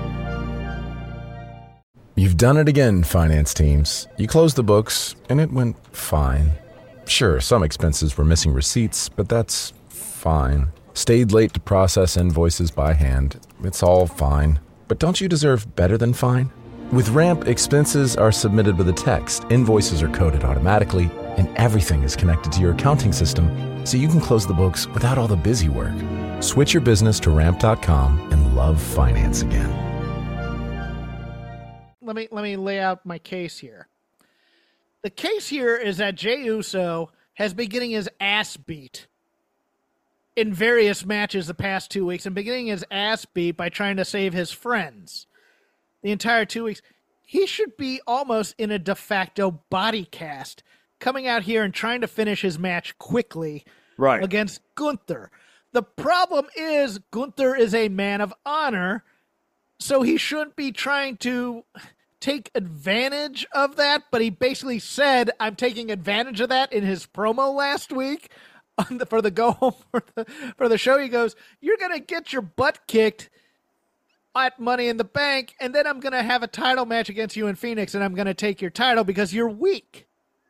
You've done it again, finance teams. You closed the books, and it went fine. Sure, some expenses were missing receipts, but that's fine. Stayed late to process invoices by hand. It's all fine. But don't you deserve better than fine? With Ramp, expenses are submitted with a text, invoices are coded automatically, and everything is connected to your accounting system, so you can close the books without all the busy work. Switch your business to ramp dot com and love finance again. Let me let me lay out my case here. The case here is that Jey Uso has been getting his ass beat in various matches the past two weeks and been getting his ass beat by trying to save his friends the entire two weeks. He should be almost in a de facto body cast, coming out here and trying to finish his match quickly right. against Gunther. The problem is Gunther is a man of honor, so he shouldn't be trying to take advantage of that, but he basically said, I'm taking advantage of that in his promo last week on the, for the go home for the, for the show. He goes, you're going to get your butt kicked at Money in the Bank, and then I'm going to have a title match against you in Phoenix, and I'm going to take your title because you're weak.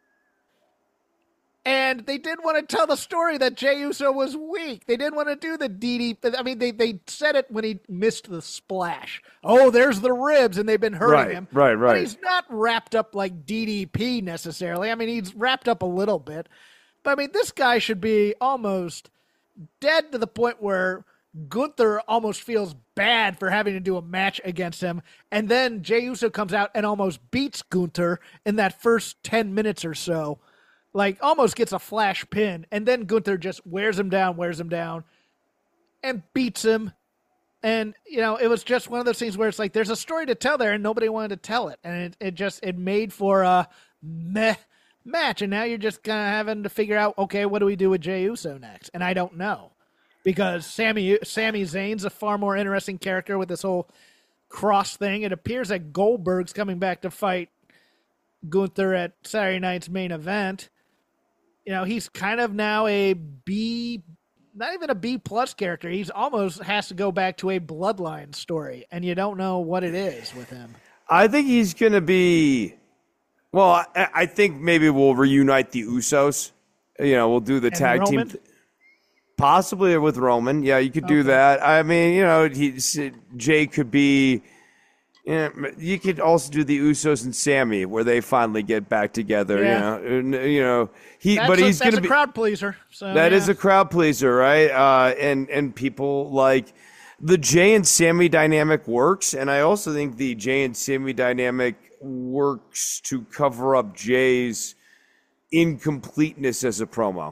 And they didn't want to tell the story that Jey Uso was weak. They didn't want to do the D D. I mean, they, they said it when he missed the splash. Oh, there's the ribs, and they've been hurting right, him. Right, right, But he's not wrapped up like D D P necessarily. I mean, he's wrapped up a little bit. But, I mean, this guy should be almost dead to the point where Gunther almost feels bad for having to do a match against him. And then Jey Uso comes out and almost beats Gunther in that first ten minutes or so. Like, almost gets a flash pin. And then Gunther just wears him down, wears him down, and beats him. And, you know, it was just one of those things where it's like, there's a story to tell there, and nobody wanted to tell it. And it, it just, it made for a meh match. And now you're just kind of having to figure out, okay, what do we do with Jey Uso next? And I don't know. Because Sami, Sami Zayn's a far more interesting character with this whole cross thing. It appears that Goldberg's coming back to fight Gunther at Saturday night's main event. You know, he's kind of now a B, not even a B plus character. He's almost has to go back to a bloodline story, and you don't know what it is with him. I think he's going to be, well, I, I think maybe we'll reunite the Usos. You know, we'll do the And tag Roman? team. Th- Possibly with Roman. Yeah, you could do Okay. that. I mean, you know, he, Jay could be, you know, you could also do the Usos and Sammy where they finally get back together, Yeah. you know. You know, he That's but a, he's that's going to a be crowd pleaser. So That yeah. is a crowd pleaser, right? Uh, and and people like the Jay and Sammy dynamic works, and I also think the Jay and Sammy dynamic works to cover up Jay's incompleteness as a promo.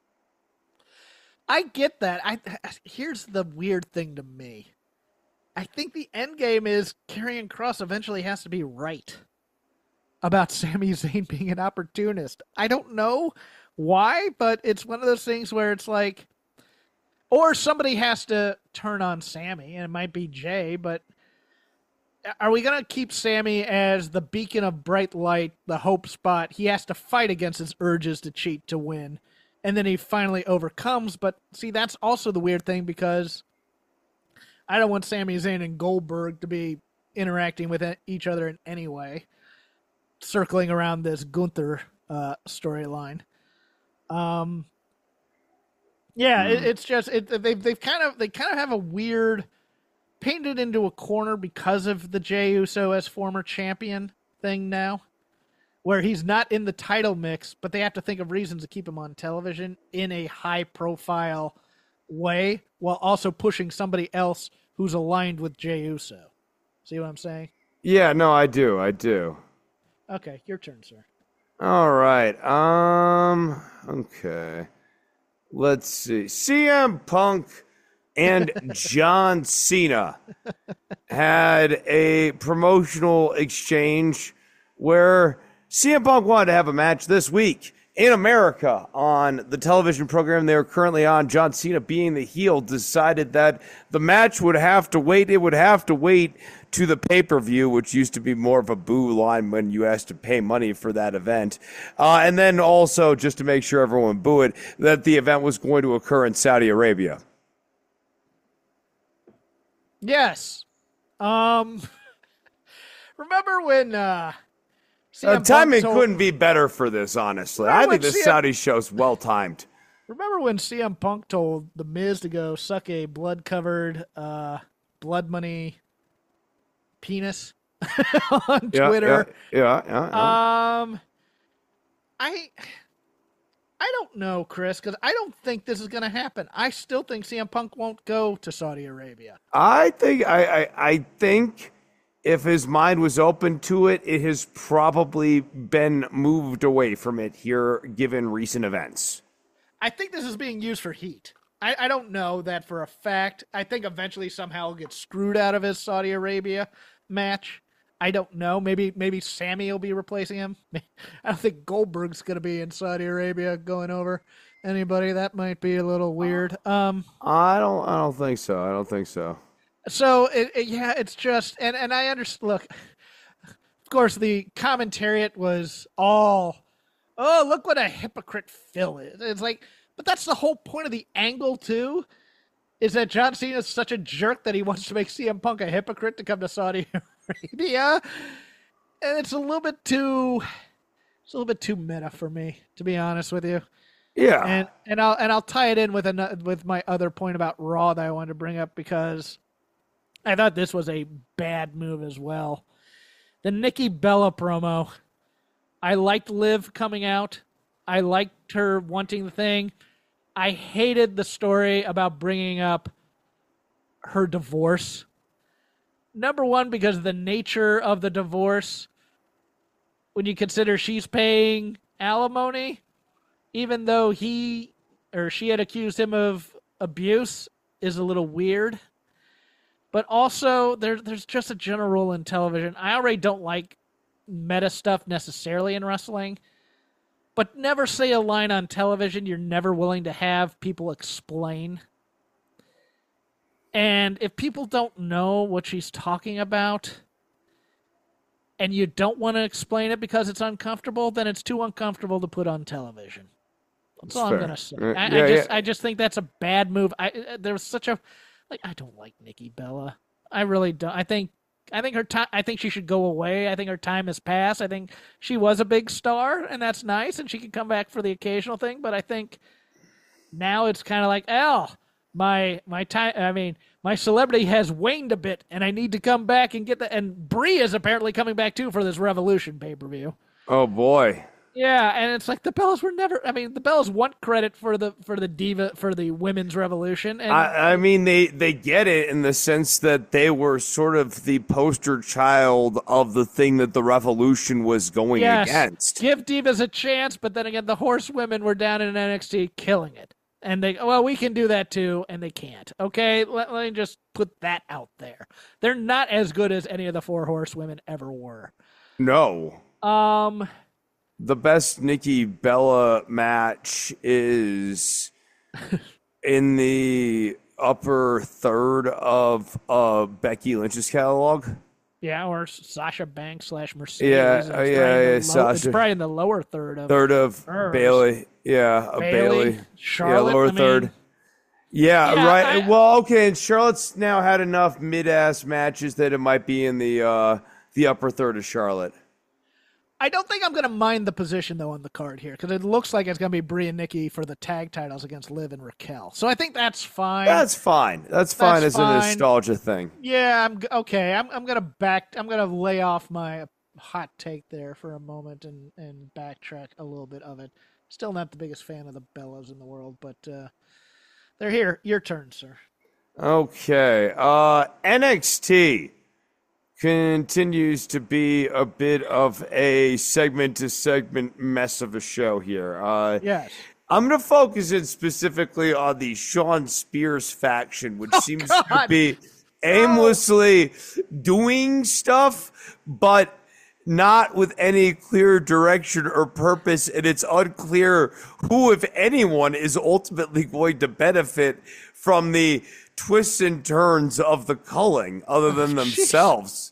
I get that. I here's the weird thing to me. I think the end game is Karrion Kross eventually has to be right about Sami Zayn being an opportunist. I don't know why, but it's one of those things where it's like, or somebody has to turn on Sammy, and it might be Jay, but are we going to keep Sammy as the beacon of bright light, the hope spot? He has to fight against his urges to cheat to win. And then he finally overcomes. But see, that's also the weird thing because I don't want Sami Zayn and Goldberg to be interacting with each other in any way, circling around this Gunther uh, storyline. Um, Yeah, it, it's just it, they've they've kind of they kind of have a weird painted into a corner because of the Jey Uso as former champion thing now, where he's not in the title mix, but they have to think of reasons to keep him on television in a high profile way while also pushing somebody else who's aligned with Jey Uso. See what I'm saying? Yeah, no, I do. I do. Okay, your turn, sir. All right. Um, okay. Let's see. C M Punk and John Cena had a promotional exchange where C M Punk wanted to have a match this week in America on the television program they were currently on. John Cena, being the heel, decided that the match would have to wait. It would have to wait to the pay-per-view, which used to be more of a boo line when you asked to pay money for that event. Uh, and then also, just to make sure everyone boo it, that the event was going to occur in Saudi Arabia. Yes. Um, remember when uh, Uh, timing told, couldn't be better for this, honestly. I think this C M, Saudi show's well-timed. Remember when C M Punk told The Miz to go suck a blood-covered, uh, blood money penis on yeah, Twitter? Yeah, yeah, yeah, yeah. Um, I, I don't know, Chris, because I don't think this is going to happen. I still think C M Punk won't go to Saudi Arabia. I think, I, I, I think... if his mind was open to it, it has probably been moved away from it here, given recent events. I think this is being used for heat. I, I don't know that for a fact. I think eventually somehow he'll get screwed out of his Saudi Arabia match. I don't know. Maybe maybe Sammy will be replacing him. I don't think Goldberg's going to be in Saudi Arabia going over anybody. That might be a little weird. Um, I don't. I don't think so. I don't think so. So, it, it, yeah, it's just, and, and I understand, look, of course, the commentariat was all, oh, look what a hypocrite Phil is. It's like, but that's the whole point of the angle, too, is that John Cena is such a jerk that he wants to make C M Punk a hypocrite to come to Saudi Arabia. And it's a little bit too, it's a little bit too meta for me, to be honest with you. Yeah. And, and I'll, and I'll tie it in with another, with my other point about Raw that I wanted to bring up because I thought this was a bad move as well. The Nikki Bella promo. I liked Liv coming out. I liked her wanting the thing. I hated the story about bringing up her divorce. Number one, because of the nature of the divorce. When you consider she's paying alimony, even though he or she had accused him of abuse, is a little weird. But also, there, there's just a general rule in television. I already don't like meta stuff necessarily in wrestling, but never say a line on television you're never willing to have people explain. And if people don't know what she's talking about, and you don't want to explain it because it's uncomfortable, then it's too uncomfortable to put on television. That's, that's all fair. I'm going to say. Uh, I, yeah, I just, yeah. I just think that's a bad move. I, there was such a... Like, I don't like Nikki Bella. I really don't. I think I think her time. I think she should go away. I think her time has passed. I think she was a big star, and that's nice, and she can come back for the occasional thing. But I think now it's kind of like, oh, my my time. I mean, my celebrity has waned a bit, and I need to come back and get the. And Brie is apparently coming back too for this Revolution pay per view. Oh boy. Yeah, and it's like the Bellas were never. I mean, the Bellas want credit for the for the diva for the women's revolution. And I, I mean, they they get it in the sense that they were sort of the poster child of the thing that the revolution was going yes, against. Give divas a chance, but then again, the horsewomen were down in N X T killing it, and they well, we can do that too, and they can't. Okay, let, let me just put that out there. They're not as good as any of the four horsewomen ever were. No. Um. The best Nikki Bella match is in the upper third of uh, Becky Lynch's catalog. Yeah, or Sasha Banks slash Mercedes. Yeah, it's yeah, yeah. Low, Sasha. It's probably in the lower third of third of hers. Bailey. Yeah, a Bailey, Bailey. Charlotte. Yeah, lower I mean, third. Yeah, yeah right. I, well, okay, and Charlotte's now had enough mid-ass matches that it might be in the uh, the upper third of Charlotte. I don't think I'm going to mind the position, though, on the card here, because it looks like it's going to be Brie and Nikki for the tag titles against Liv and Raquel. So I think that's fine. That's fine. That's fine That's as fine. a nostalgia thing. Yeah, I'm okay. I'm I'm gonna back. I'm gonna lay off my hot take there for a moment and and backtrack a little bit of it. Still not the biggest fan of the Bellas in the world, but uh, they're here. Your turn, sir. Okay. Uh, N X T continues to be a bit of a segment to segment mess of a show here. Uh, Yes. I'm going to focus in specifically on the Shawn Spears faction, which Oh, seems to God. be aimlessly doing stuff, but not with any clear direction or purpose. And it's unclear who, if anyone, is ultimately going to benefit from the twists and turns of the culling other than Oh, jeez. themselves.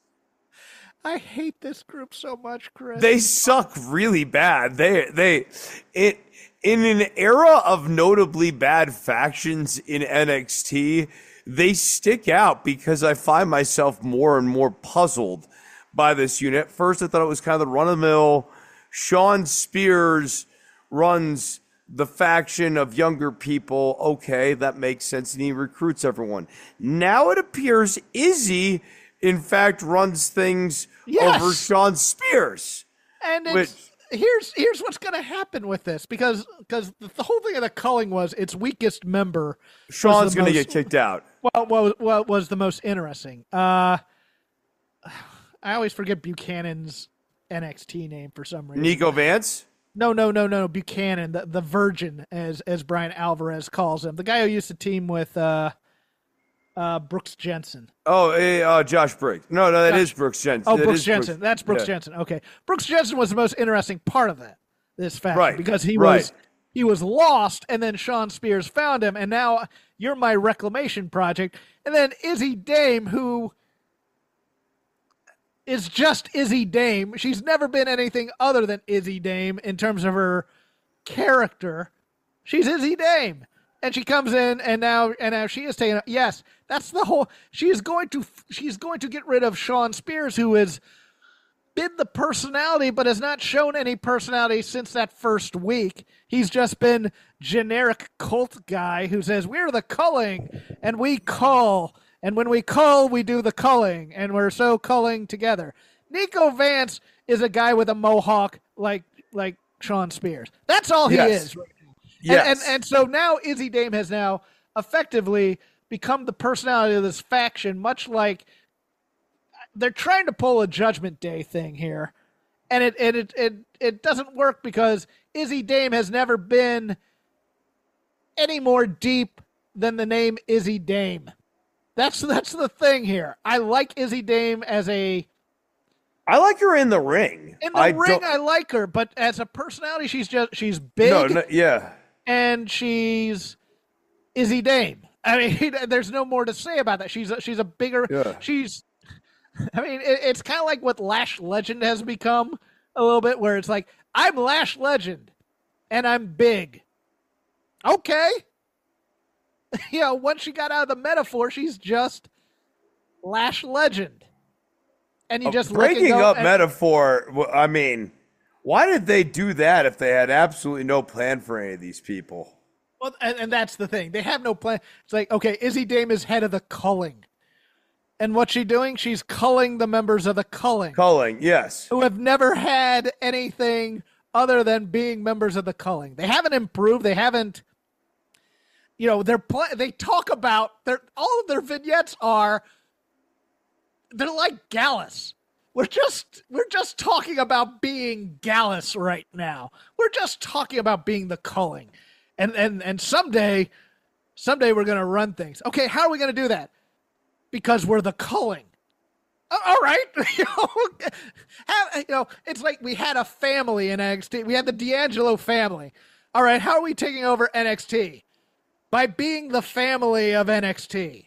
I hate this group so much, Chris. They suck really bad. They they it in an era of notably bad factions in N X T, they stick out because I find myself more and more puzzled by this unit. First, I thought it was kind of the run-of-the-mill. Shawn Spears runs the faction of younger people. Okay, that makes sense, and he recruits everyone. Now it appears Izzy, in fact, runs things Yes. over Shawn Spears. And it's, here's here's what's going to happen with this, because because the whole thing of the culling was its weakest member. was Shawn's the going to most- get kicked out. Well, what, what was the most interesting? Uh, I always forget Buchanan's N X T name for some reason. Nico Vance? No, no, no, no. Buchanan, the, the Virgin, as as Brian Alvarez calls him, the guy who used to team with uh, uh, Brooks Jensen. Oh, eh, uh, Josh Briggs. No, no, that Josh- is Brooks Jensen. Oh, That Brooks is Jensen. That's Brooks yeah. Jensen. Okay, Brooks Jensen was the most interesting part of that this faction, Right, because he right. was he was lost, and then Shawn Spears found him, and now you're my reclamation project. And then Izzy Dame, who is just Izzy Dame. She's never been anything other than Izzy Dame in terms of her character. She's Izzy Dame. And she comes in, and now and now she is taking. Yes, that's the whole. She is going to she's going to get rid of Shawn Spears, who has been the personality, but has not shown any personality since that first week. He's just been generic cult guy who says we're the culling, and we cull, and when we cull, we do the culling, and we're so culling together. Nico Vance is a guy with a mohawk like like Shawn Spears. That's all he Yes. is. Yes. And, and and so now Izzy Dame has now effectively become the personality of this faction, much like they're trying to pull a Judgment Day thing here, and it and it it, it doesn't work because Izzy Dame has never been any more deep than the name Izzy Dame. That's that's the thing here. I like Izzy Dame as a I like her in the ring. in the I ring. don't- I like her, but as a personality, she's just she's big. No, no, yeah. And she's Izzy Dame. I mean, there's no more to say about that. She's a, she's a bigger. Yeah. She's. I mean, it, it's kind of like what Lash Legend has become a little bit, where it's like I'm Lash Legend, and I'm big. Okay. You know, once she got out of the metaphor, she's just Lash Legend, and you just look and Breaking go, up and- metaphor, w- I mean, why did they do that if they had absolutely no plan for any of these people? Well, and, and that's the thing. They have no plan. It's like, okay, Izzy Dame is head of the culling. And what's she doing? She's culling the members of the culling Culling, yes. who have never had anything other than being members of the culling. They haven't improved. They haven't, you know, they're pl- they talk about, their all of their vignettes are, they're like Gallus. We're just we're just talking about being Gallus right now. We're just talking about being the culling. And and and someday someday we're gonna run things. Okay, how are we gonna do that? Because we're the culling. A- All right. you, know, have, you know, it's like we had a family in N X T. We had the D'Angelo family. All right, how are we taking over N X T? By being the family of N X T.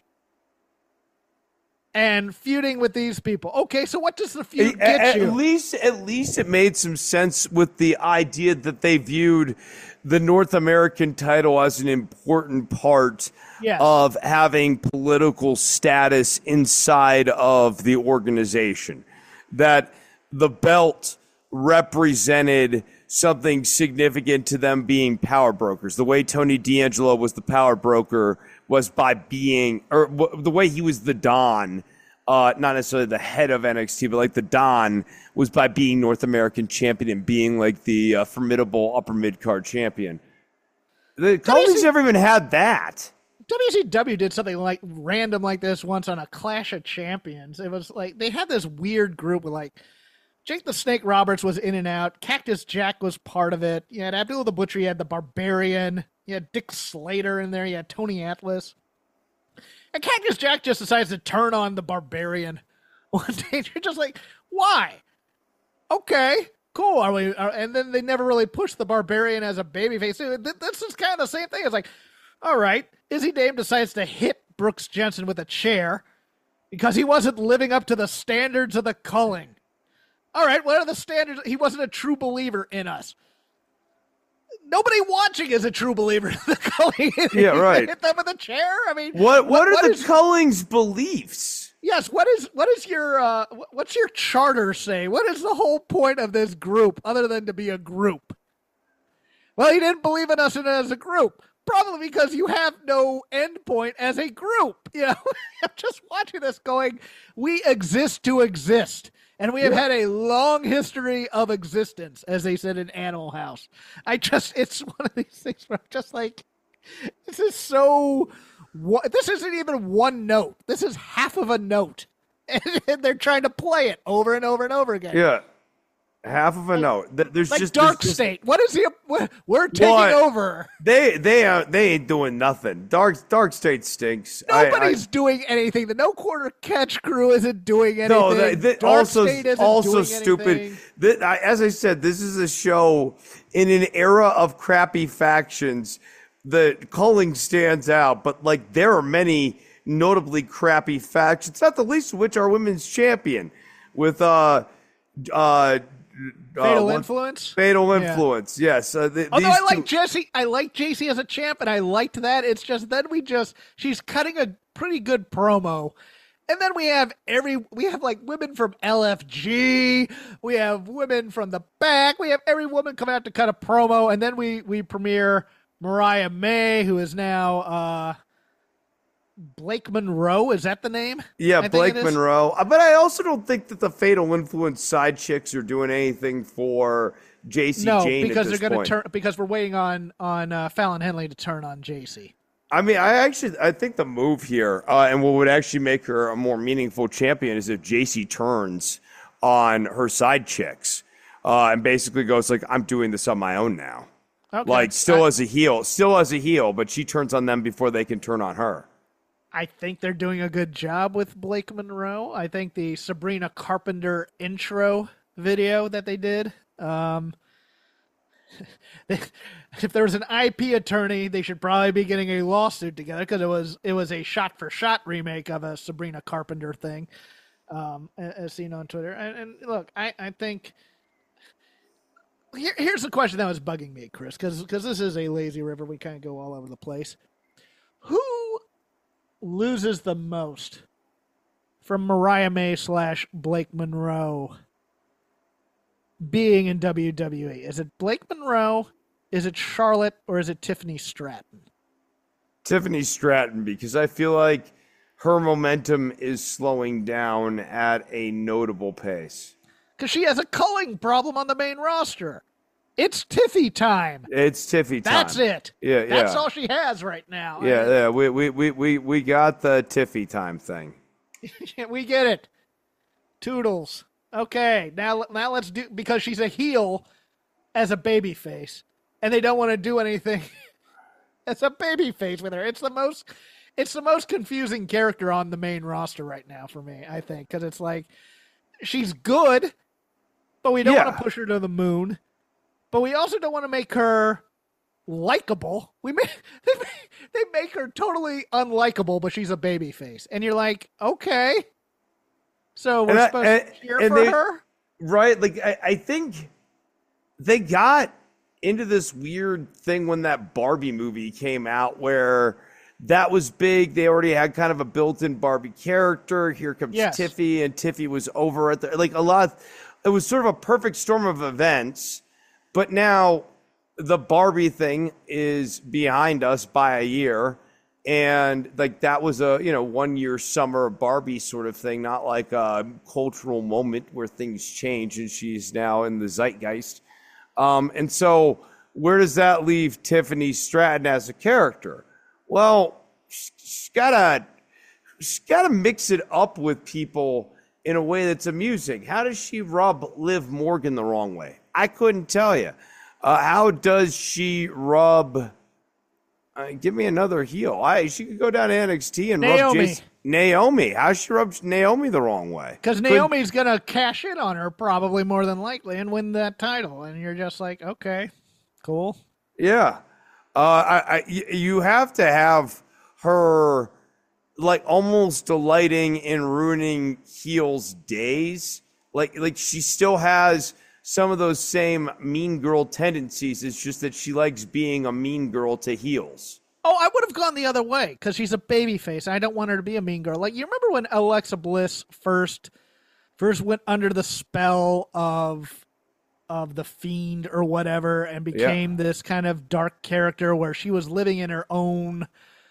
And feuding with these people. Okay, so what does the feud At, get at you? least, at least it made some sense with the idea that they viewed the North American title as an important part Yes. of having political status inside of the organization. That the belt represented something significant to them being power brokers. The way Tony D'Angelo was the power broker was by being, or w- the way he was the Don, uh, not necessarily the head of N X T, but like the Don was by being North American champion and being like the uh, formidable upper mid-card champion. The Collins never even had that. W C W did something like random like this once on a Clash of Champions. It was like they had this weird group with like Jake the Snake Roberts was in and out. Cactus Jack was part of it. You had Abdullah the Butcher. You had the Barbarian. You had Dick Slater in there. You had Tony Atlas. And Cactus Jack just decides to turn on the Barbarian one day. You're just like, why? Okay, cool. Are we? Are, and then they never really pushed the Barbarian as a babyface. This is kind of the same thing. It's like, all right, Izzy Dame decides to hit Brooks Jensen with a chair because he wasn't living up to the standards of the culling. All right, what are the standards? He wasn't a true believer in us. Nobody watching is a true believer in the culling. Yeah, right. Hit them with a chair? I mean, what what, what are what the is, Culling's beliefs? Yes, what is what is your uh, what's your charter say? What is the whole point of this group other than to be a group? Well, he didn't believe in us as a group. Probably because you have no end point as a group. You know, I'm just watching this going, we exist to exist. And we have yeah. had a long history of existence, as they said in Animal House. I just, it's one of these things where I'm just like, this is so, this isn't even one note. This is half of a note. And they're trying to play it over and over and over again. Yeah. Half of a note. There's like just Dark there's State. Just, what is he? We're taking what? over. They they are they ain't doing nothing. Dark Dark State stinks. Nobody's I, I, doing anything. The No Quarter Catch crew isn't doing anything. No, they, they, Dark also State isn't also doing stupid. This, I, as I said, this is a show in an era of crappy factions. The Culling stands out, but like there are many notably crappy factions. Not the least of which are women's champion with uh uh. Fatal uh, Influence. Fatal Influence. Yeah. Yes. Uh, th- Although I like two- Jesse, I like J C as a champ, and I liked that. It's just then we just she's cutting a pretty good promo, and then we have every we have like women from L F G, we have women from the back, we have every woman come out to cut a promo, and then we we premiere Mariah May, who is now uh, Blake Monroe. Is that the name? Yeah, Blake Monroe. But I also don't think that the Fatal Influence side chicks are doing anything for J C no, Jane because at this they're going point. to turn because we're waiting on on uh, Fallon Henley to turn on J C. I mean, I actually I think the move here uh, and what would actually make her a more meaningful champion is if J C turns on her side chicks uh, and basically goes like, "I'm doing this on my own now." Okay. Like still I, as a heel, still as a heel, but she turns on them before they can turn on her. I think they're doing a good job with Blake Monroe. I think the Sabrina Carpenter intro video that they did, um, if there was an I P attorney, they should probably be getting a lawsuit together because it was it was a shot-for-shot remake of a Sabrina Carpenter thing, um, as seen on Twitter. And, and look, I, I think here, here's the question that was bugging me, Chris, because because this is a lazy river. We kind of go all over the place. Who loses the most from Mariah May slash Blake Monroe being in W W E? Is it Blake Monroe, is it Charlotte, or is it Tiffany Stratton? Tiffany Stratton, because I feel like her momentum is slowing down at a notable pace. Because she has a culling problem on the main roster. It's Tiffy time. It's Tiffy time. That's it. Yeah, yeah. That's all she has right now. Yeah, I mean, yeah. We, we, we, we, we got the Tiffy time thing. We get it. Toodles. Okay, now now let's do, because she's a heel as a baby face, and they don't want to do anything as a baby face with her. It's the most it's the most confusing character on the main roster right now for me, I think, because it's like she's good, but we don't yeah. want to push her to the moon. But we also don't want to make her likable. We make they, make they make her totally unlikable, but she's a baby face. And you're like, okay. So we're and supposed I, to cheer and for they, her? Right? Like I, I think they got into this weird thing when that Barbie movie came out where that was big. They already had kind of a built-in Barbie character. Here comes yes. Tiffy, and Tiffy was over at the like a lot of, it was sort of a perfect storm of events, but now the Barbie thing is behind us by a year. And like that was a, you know, one year summer Barbie sort of thing, not like a cultural moment where things change and she's now in the zeitgeist. Um, and so where does that leave Tiffany Stratton as a character? Well, she's gotta, she's gotta mix it up with people in a way that's amusing. How does she rub Liv Morgan the wrong way? I couldn't tell you. Uh, how does she rub... Uh, give me another heel. I she could go down to N X T and Naomi. rub Jason, Naomi. How she rubs Naomi the wrong way? Because Naomi's going to cash in on her probably more than likely and win that title. And you're just like, okay, cool. Yeah. Uh, I, I, you have to have her like almost delighting in ruining heels' days. Like, like she still has some of those same mean girl tendencies. It's just that she likes being a mean girl to heels. Oh, I would have gone the other way because she's a babyface. I don't want her to be a mean girl. Like, you remember when Alexa Bliss first first went under the spell of of the Fiend or whatever and became yeah. this kind of dark character where she was living in her own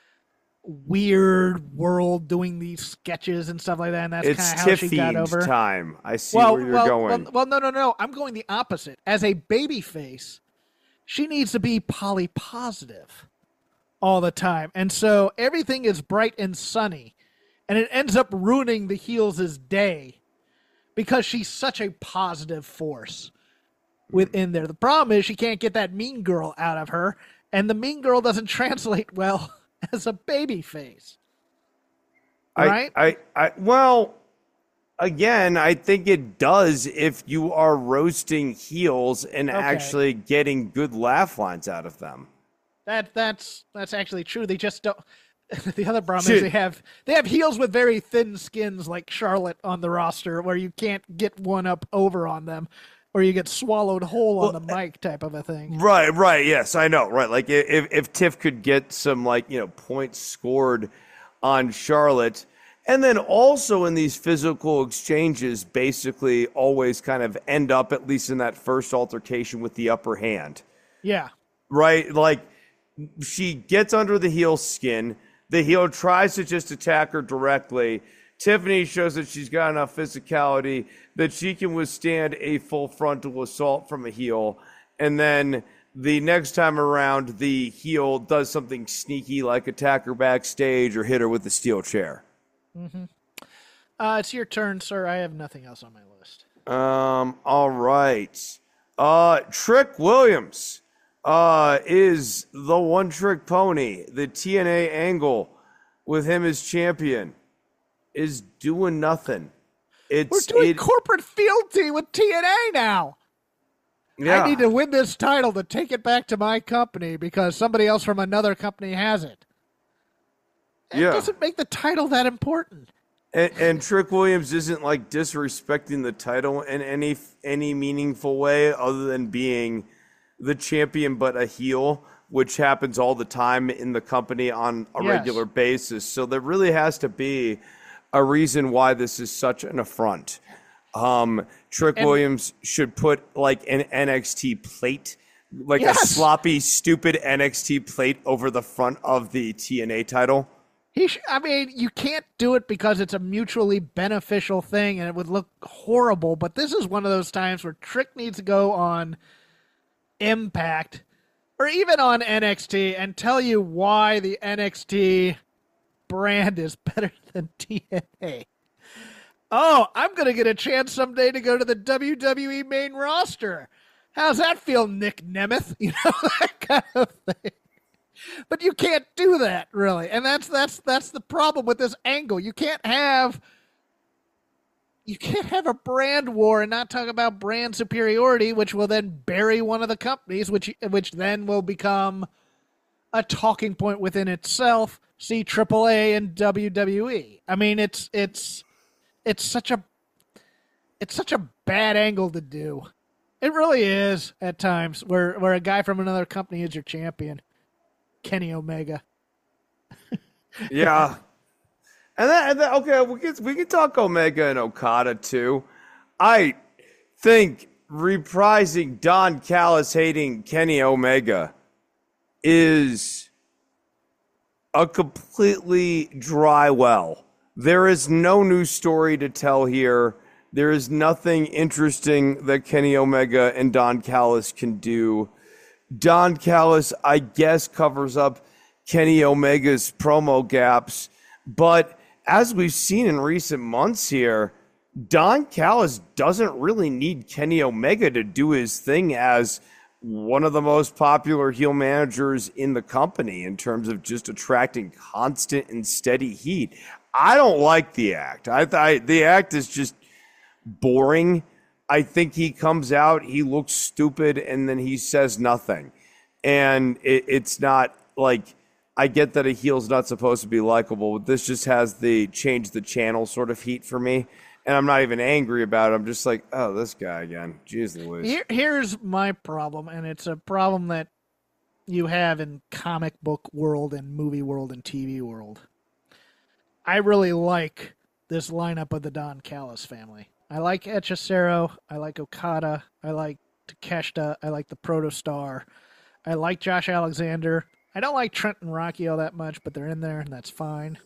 weird world doing these sketches and stuff like that, and that's kind of how Tiff she got over. Time. I see well, where you're well, going. Well, well, no, no, no. I'm going the opposite. As a baby face, she needs to be poly positive all the time, and so everything is bright and sunny, and it ends up ruining the heels' day because she's such a positive force within there. The problem is she can't get that mean girl out of her, and the mean girl doesn't translate well as a baby face. Right? I, I, I, well, again, I think it does if you are roasting heels and okay. actually getting good laugh lines out of them. That that's that's actually true. They just don't. The other problem is they have they have heels with very thin skins like Charlotte on the roster, where you can't get one up over on them, or you get swallowed whole on well, the mic type of a thing. Right, right. Yes, I know. Right. Like if, if Tiff could get some like, you know, points scored on Charlotte, and then also in these physical exchanges, basically always kind of end up, at least in that first altercation, with the upper hand. Yeah. Right. Like she gets under the heel skin. The heel tries to just attack her directly. Tiffany shows that she's got enough physicality that she can withstand a full frontal assault from a heel. And then the next time around, the heel does something sneaky like attack her backstage or hit her with the steel chair. Mm-hmm. Uh, it's your turn, sir. I have nothing else on my list. Um. All right. Uh, Trick Williams uh, is the one-trick pony. The T N A angle with him as champion is doing nothing. It's We're doing it, corporate fealty with T N A now. Yeah. I need to win this title to take it back to my company because somebody else from another company has it. It yeah. doesn't make the title that important. And, and Trick Williams isn't like disrespecting the title in any any meaningful way other than being the champion but a heel, which happens all the time in the company on a yes. regular basis. So there really has to be a reason why this is such an affront. Um, Trick and, Williams should put like an N X T plate, like yes. a sloppy, stupid N X T plate over the front of the T N A title. He sh- I mean, you can't do it because it's a mutually beneficial thing and it would look horrible, but this is one of those times where Trick needs to go on Impact or even on N X T and tell you why the N X T brand is better than T N A. Oh, I'm going to get a chance someday to go to the W W E main roster. How's that feel, Nick Nemeth? You know, that kind of thing. But you can't do that, really. And that's that's that's the problem with this angle. You can't have you can't have a brand war and not talk about brand superiority, which will then bury one of the companies, which which then will become a talking point within itself. See triple A and W W E. I mean, it's it's it's such a it's such a bad angle to do. It really is at times where where a guy from another company is your champion. Kenny Omega. yeah. And then, and then okay, we can, we can talk Omega and Okada too. I think reprising Don Callis hating Kenny Omega is a completely dry well. There is no new story to tell here. There is nothing interesting that Kenny Omega and Don Callis can do. Don Callis, I guess, covers up Kenny Omega's promo gaps. But as we've seen in recent months here, Don Callis doesn't really need Kenny Omega to do his thing as one of the most popular heel managers in the company in terms of just attracting constant and steady heat. I don't like the act. I, I the act is just boring. I think he comes out, he looks stupid, and then he says nothing. And it, it's not like, I get that a heel's not supposed to be likable, but this just has the change the channel sort of heat for me. And I'm not even angry about it. I'm just like, oh, this guy again. Jeez Louise. Here, here's my problem, and it's a problem that you have in comic book world and movie world and T V world. I really like this lineup of the Don Callis family. I like Hechicero. I like Okada. I like Takeshita. I like the Protostar. I like Josh Alexander. I don't like Trent and Rocky all that much, but they're in there, and that's fine.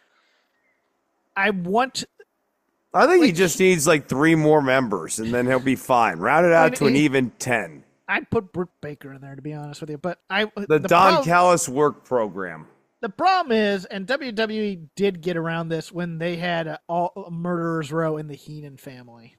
I want... I think like, he just needs like three more members, and then he'll be fine. Round it out I mean, to an he, even ten. I'd put Britt Baker in there, to be honest with you. But I The, the Don problem, Callis work program. The problem is, and W W E did get around this when they had a, all, a murderer's row in the Heenan family.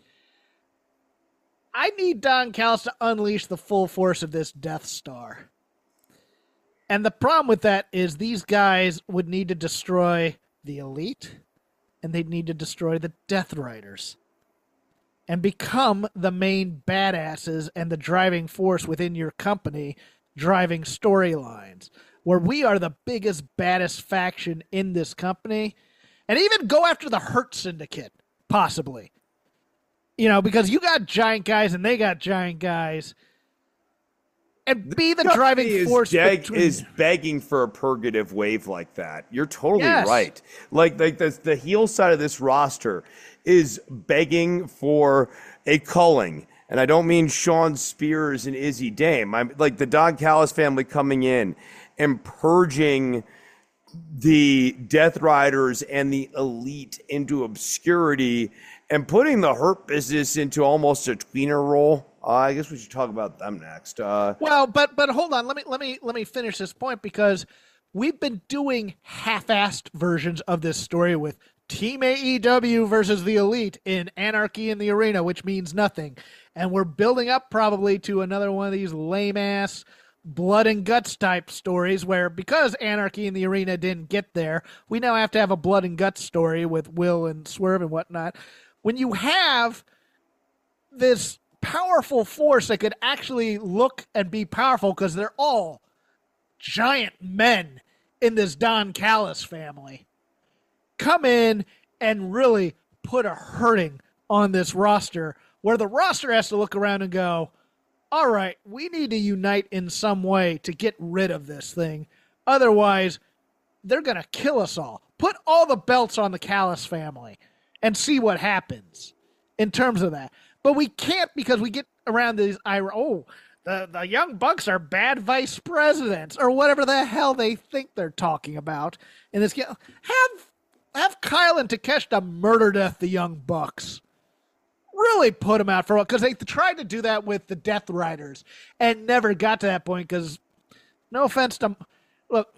I need Don Callis to unleash the full force of this Death Star. And the problem with that is these guys would need to destroy the Elite, and they'd need to destroy the Death Riders and become the main badasses and the driving force within your company, driving storylines, where we are the biggest, baddest faction in this company, and even go after the Hurt Syndicate, possibly. You know, because you got giant guys and they got giant guys. And be the, the driving is force jag- between... is begging for a purgative wave like that. You're totally yes. right. Like, like the, the heel side of this roster is begging for a culling. And I don't mean Sean Spears and Izzy Dame. I'm like the Don Callis family coming in and purging the Death Riders and the Elite into obscurity and putting the Hurt Business into almost a tweener role. Uh, I guess we should talk about them next. Uh, well, but but hold on, let me let me let me finish this point, because we've been doing half-assed versions of this story with Team A E W versus the Elite in Anarchy in the Arena, which means nothing, and we're building up probably to another one of these lame-ass blood and guts type stories where, because Anarchy in the Arena didn't get there, we now have to have a blood and guts story with Will and Swerve and whatnot. When you have this powerful force that could actually look and be powerful, because they're all giant men in this Don Callis family, come in and really put a hurting on this roster, where the roster has to look around and go, all right, we need to unite in some way to get rid of this thing. Otherwise, they're going to kill us all. Put all the belts on the Callis family and see what happens in terms of that. But we can't, because we get around these, oh, the, the Young Bucks are bad vice presidents, or whatever the hell they think they're talking about. And this, have, have Kyle and Takeshita murder death the Young Bucks. Really put them out for a while, because they tried to do that with the Death Riders and never got to that point, because, no offense to, look,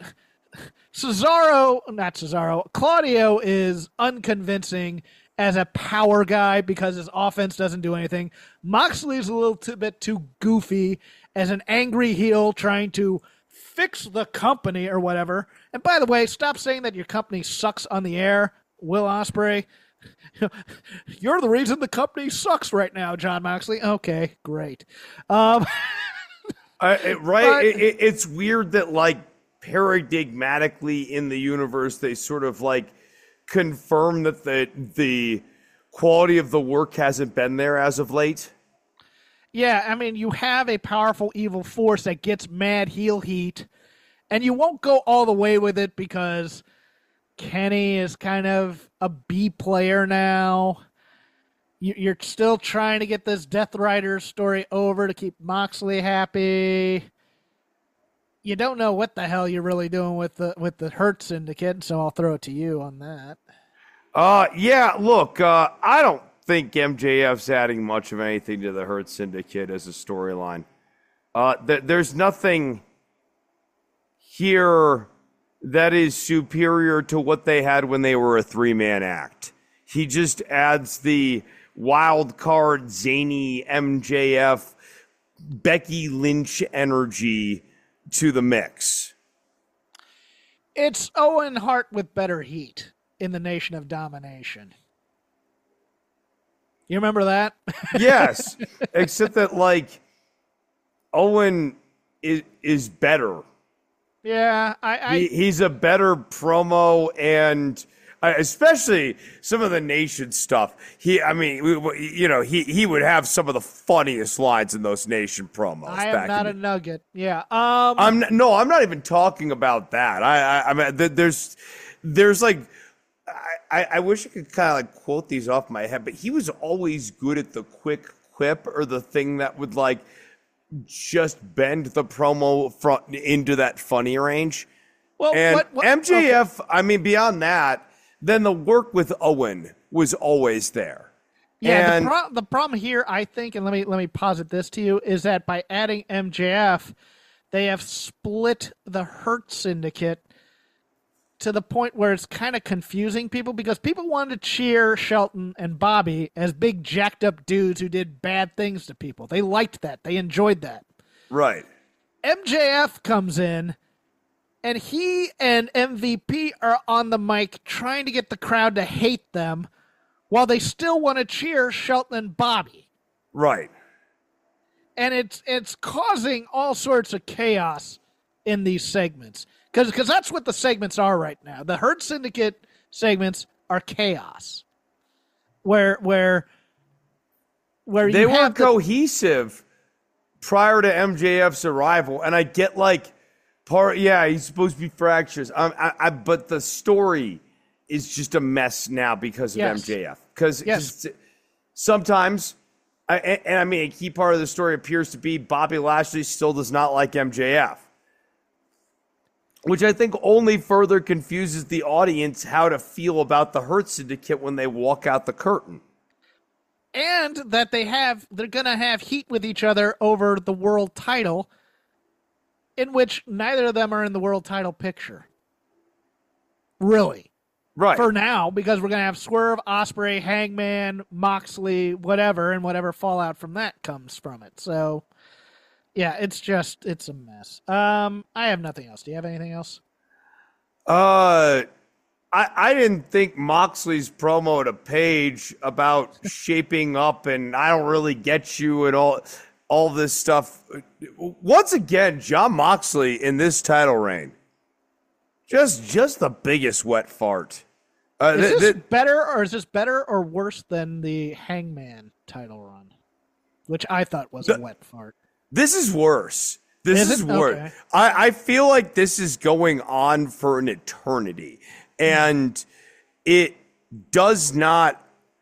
Cesaro, not Cesaro, Claudio is unconvincing as a power guy because his offense doesn't do anything. Moxley's a little too, bit too goofy as an angry heel trying to fix the company or whatever. And by the way, stop saying that your company sucks on the air, Will Ospreay. You're the reason the company sucks right now, John Moxley. Okay, great. Um, uh, it, right? But, it, it, it's weird that, like, paradigmatically in the universe, they sort of, like, confirm that the the quality of the work hasn't been there as of late. Yeah, I mean, you have a powerful evil force that gets mad heel heat, and you won't go all the way with it because Kenny is kind of a B player now. you, you're still trying to get this Death Rider story over to keep Moxley happy. You don't know what the hell you're really doing with the with the Hurt Syndicate, so I'll throw it to you on that. Uh, yeah, look, uh, I don't think M J F's adding much of anything to the Hurt Syndicate as a storyline. Uh, th- there's nothing here that is superior to what they had when they were a three-man act. He just adds the wild card, zany M J F, Becky Lynch energy to the mix. It's Owen Hart with better heat in the Nation of Domination. You remember that? Yes, except that, like, Owen is, is better. Yeah, I, I he, he's a better promo, and uh, especially some of the Nation stuff. He, I mean, we, we, you know, he, he would have some of the funniest lines in those Nation promos. I am back not a the, nugget. Yeah. Um, I'm not, no, I'm not even talking about that. I, I, I mean, there's, there's like, I, I wish I could kind of like quote these off my head, but he was always good at the quick quip or the thing that would like just bend the promo front into that funny range. well, And what, what, M J F, okay. I mean, beyond that, then the work with Owen was always there. Yeah, and the, pro- the problem here, I think, and let me let me posit this to you, is that by adding M J F, they have split the Hurt Syndicate to the point where it's kind of confusing people, because people wanted to cheer Shelton and Bobby as big jacked up dudes who did bad things to people. They liked that. They enjoyed that. right. M J F comes in, and he and M V P are on the mic trying to get the crowd to hate them while they still want to cheer Shelton and Bobby. Right. And it's it's causing all sorts of chaos in these segments. Because because that's what the segments are right now. The Hurt Syndicate segments are chaos. Where where where They you were have the, cohesive prior to M J F's arrival, and I get like part. Yeah, he's supposed to be fractious. Um, I, I, but the story is just a mess now because of Yes. M J F. Because Yes. sometimes, I, and, and I mean, a key part of the story appears to be Bobby Lashley still does not like M J F. Which I think only further confuses the audience how to feel about the Hurt Syndicate when they walk out the curtain. and that they have they're gonna have heat with each other over the world title, in which neither of them are in the world title picture. Really. Right. For now, because we're gonna have Swerve, Ospreay, Hangman, Moxley, whatever, and whatever fallout from that comes from it. So yeah, it's just it's a mess. Um, I have nothing else. Do you have anything else? Uh, I I didn't think Moxley's promo to Paige about shaping up and I don't really get you and all all this stuff. Once again, Jon Moxley in this title reign, just just the biggest wet fart. Uh, Is th- this th- better, or is this better or worse than the Hangman title run, which I thought was a The- wet fart? This is worse. This Is is, it? worse. Okay. I, I feel like this is going on for an eternity. And it does not.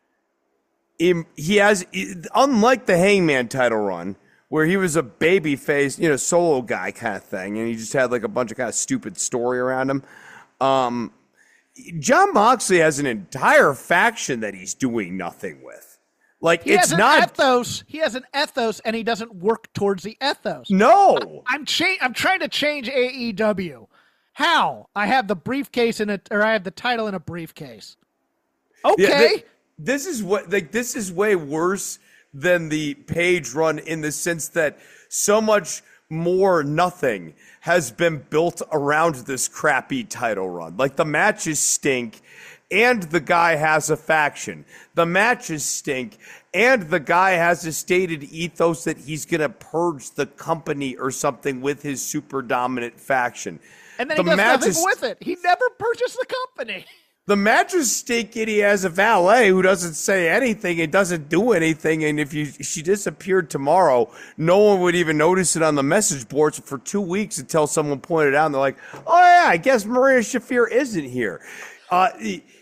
Im- he has, unlike the Hangman title run, where he was a baby face, you know, solo guy kind of thing, and he just had like a bunch of kind of stupid story around him. Um, Jon Moxley has an entire faction that he's doing nothing with. Like, He it's has an not. ethos. He has an ethos, and he doesn't work towards the ethos. No. I'm cha- I'm trying to change A E W. How? I have the briefcase in it, or I have the title in a briefcase. Okay. Yeah, th- this is what like this is way worse than the Page run in the sense that so much more nothing has been built around this crappy title run. Like the matches stink and the guy has a faction. The matches stink and the guy has a stated ethos that he's going to purge the company or something with his super dominant faction. and then the he does matches- nothing with it. He never purchased the company. The mattress stink and he has a valet who doesn't say anything and doesn't do anything. And if you she disappeared tomorrow, no one would even notice it on the message boards for two weeks until someone pointed out and they're like, oh yeah, I guess Maria Shafir isn't here. Uh,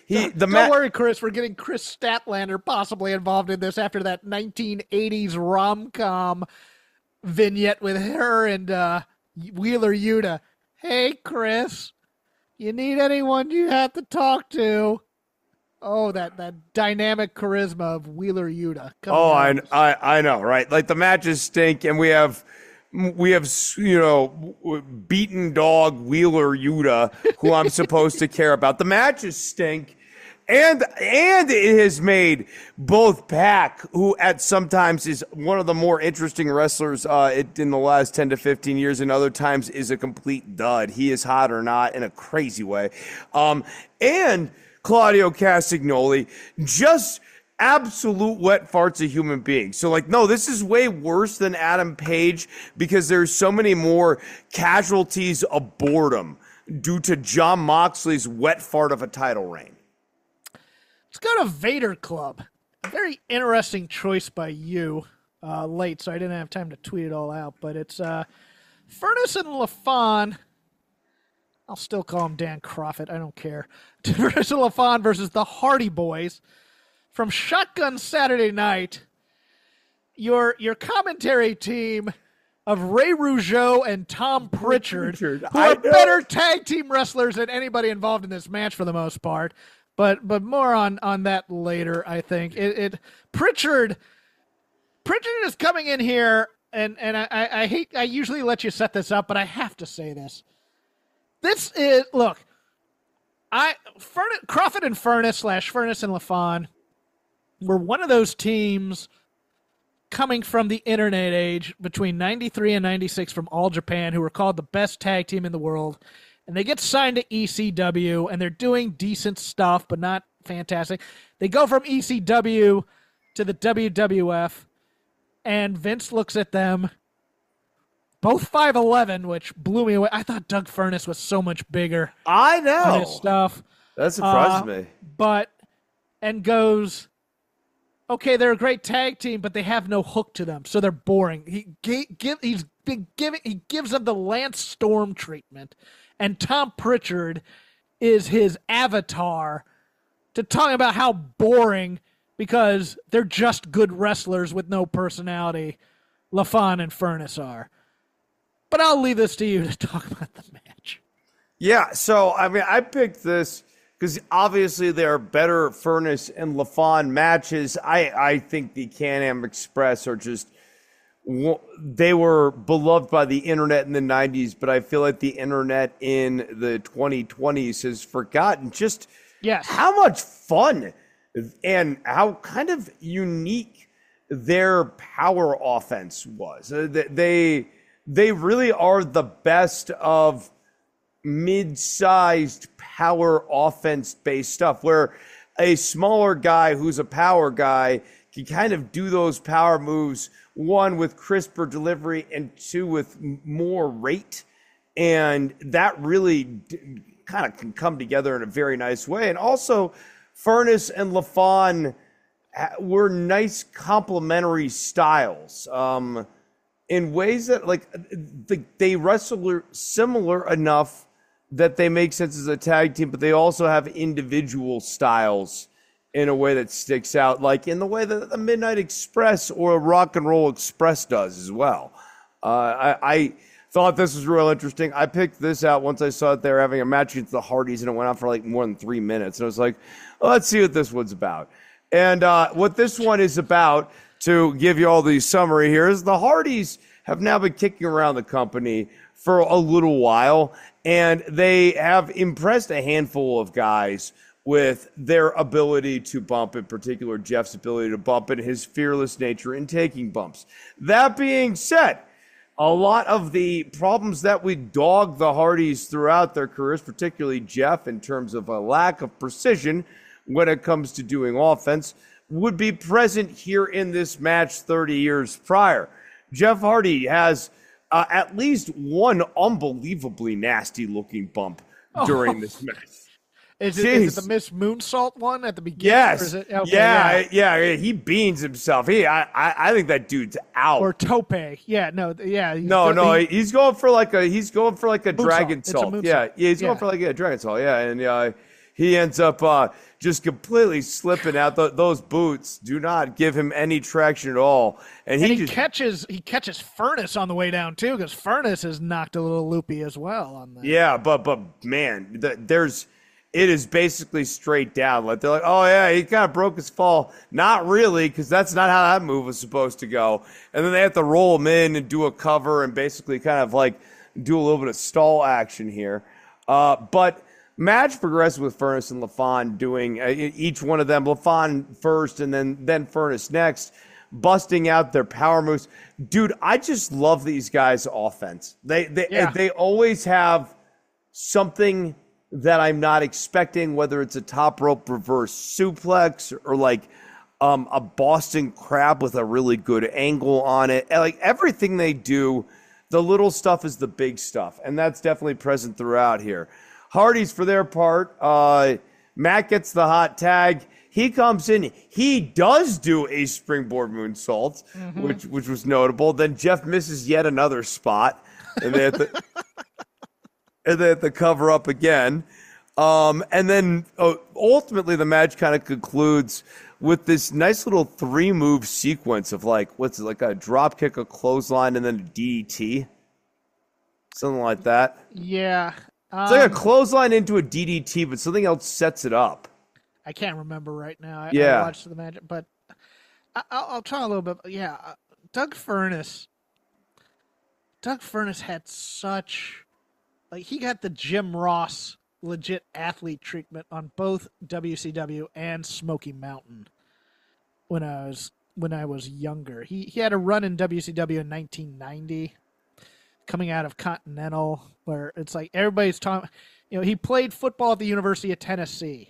he don't, the don't ma- worry, Chris. We're getting Chris Statlander possibly involved in this after that nineteen eighties rom-com vignette with her and uh, Wheeler Yuta. Hey, Chris, you need anyone you have to talk to? Oh, that, that dynamic charisma of Wheeler Yuta. Oh, I, I I know, right? Like the matches stink, and we have we have you know beaten dog Wheeler Yuta, who I'm supposed to care about. The matches stink, and and it has made both Pac, who at sometimes is one of the more interesting wrestlers uh, in the last ten to fifteen years, and other times is a complete dud. He is hot or not in a crazy way, um, and Claudio Castagnoli, just absolute wet farts of human beings. So, like, no, this is way worse than Adam Page because there's so many more casualties of boredom due to Jon Moxley's wet fart of a title reign. Let's go to Vader Club. A very interesting choice by you. Uh, late, so I didn't have time to tweet it all out. But it's uh, Furnace and LaFon. I'll still call him Dan Croffett. I don't care. Furnace and LaFon versus the Hardy Boys from Shotgun Saturday Night. Your your commentary team of Ray Rougeau and Tom Pritchard, Pritchard. who I are know. better tag team wrestlers than anybody involved in this match for the most part. But but more on, on that later, I think. It, it Pritchard Pritchard is coming in here, and, and I, I, I hate I usually let you set this up, but I have to say this. This is look, I Furnace, Croffett and Furnace slash Furnace and LaFon were one of those teams coming from the internet age between ninety-three and ninety-six from All Japan who were called the best tag team in the world. And they get signed to E C W, and they're doing decent stuff, but not fantastic. They go from E C W to the W W F, and Vince looks at them, both five eleven, which blew me away. I thought Doug Furnace was so much bigger I on know. his stuff. That surprises Uh, me. But, and goes, okay, they're a great tag team, but they have no hook to them, so they're boring. He gi- give, he's been giving, he gives them the Lance Storm treatment, and Tom Pritchard is his avatar to talk about how boring, because they're just good wrestlers with no personality, LaFon and Furnace are. But I'll leave this to you to talk about the match. Yeah, so, I mean, I picked this because obviously there are better Furnace and LaFon matches. I, I think the Can-Am Express are just, they were beloved by the internet in the nineties, but I feel like the internet in the twenty twenties has forgotten just Yes. how much fun and how kind of unique their power offense was. Uh, They, they really are the best of mid-sized power offense-based stuff, where a smaller guy who's a power guy can kind of do those power moves, one, with crisper delivery, and two, with m- more rate. And that really d- kind of can come together in a very nice way. And also, Furnace and LaFon ha- were nice complementary styles. Um, in ways that, like, the, they wrestle similar enough that they make sense as a tag team, but they also have individual styles in a way that sticks out, like in the way that the Midnight Express or a Rock and Roll Express does as well. Uh, I, I thought this was real interesting. I picked this out once I saw it. They were having a match against the Hardys, and it went on for like more than three minutes. And I was like, well, let's see what this one's about. And uh, what this one is about, to give you all the summary here, is the Hardys have now been kicking around the company for a little while, and they have impressed a handful of guys with their ability to bump, in particular Jeff's ability to bump and his fearless nature in taking bumps. That being said, a lot of the problems that we dog the Hardys throughout their careers, particularly Jeff, in terms of a lack of precision when it comes to doing offense, would be present here in this match thirty years prior. Jeff Hardy has uh, at least one unbelievably nasty-looking bump during Oh. this match. Is it, is it Jeez. the Miss Moonsault one at the beginning? Or Yes. is it, okay, yeah, yeah, he beans himself. He, I, I, I think that dude's out. Or Tope. Yeah, no, th- yeah. he's no, go- no, he- he's going for like a, he's going for like a Moonsault. dragon It's a salt. moonsault. Yeah, yeah, he's Yeah. going for like a dragon salt. Yeah, and uh, he ends up uh, just completely slipping out. Th- those boots do not give him any traction at all, and he, and he just, catches he catches Furnace on the way down too, because Furnace is knocked a little loopy as well on that. Yeah, but but man, th- there's it is basically straight down. Like they're like, oh yeah, he kind of broke his fall. Not really, because that's not how that move was supposed to go. And then they have to roll him in and do a cover and basically kind of like do a little bit of stall action here. Uh, but match progressed with Furnace and LaFon doing uh, each one of them, LaFon first and then then Furnace next, busting out their power moves. Dude, I just love these guys' offense. They they Yeah. they always have something that I'm not expecting, whether it's a top rope reverse suplex or like um, a Boston Crab with a really good angle on it. And like everything they do, the little stuff is the big stuff, and that's definitely present throughout here. Hardys, for their part, uh, Matt gets the hot tag. He comes in. He does do a springboard moonsault, mm-hmm. which which was notable. Then Jeff misses yet another spot, and they have to, and they have to cover up again. Um, and then uh, ultimately, the match kind of concludes with this nice little three-move sequence of like what's it, like a drop kick, a clothesline, and then a D D T, something like that. Yeah. It's like a Um, clothesline into a D D T, but something else sets it up. I can't remember right now. I, Yeah. I watched the match, but I, I'll, I'll try a little bit. Yeah, uh, Doug Furnace. Doug Furnace had such, like, he got the Jim Ross legit athlete treatment on both W C W and Smoky Mountain when I was when I was younger. He he had a run in W C W in nineteen ninety. Coming out of Continental, where it's like everybody's talking, you know, he played football at the University of Tennessee,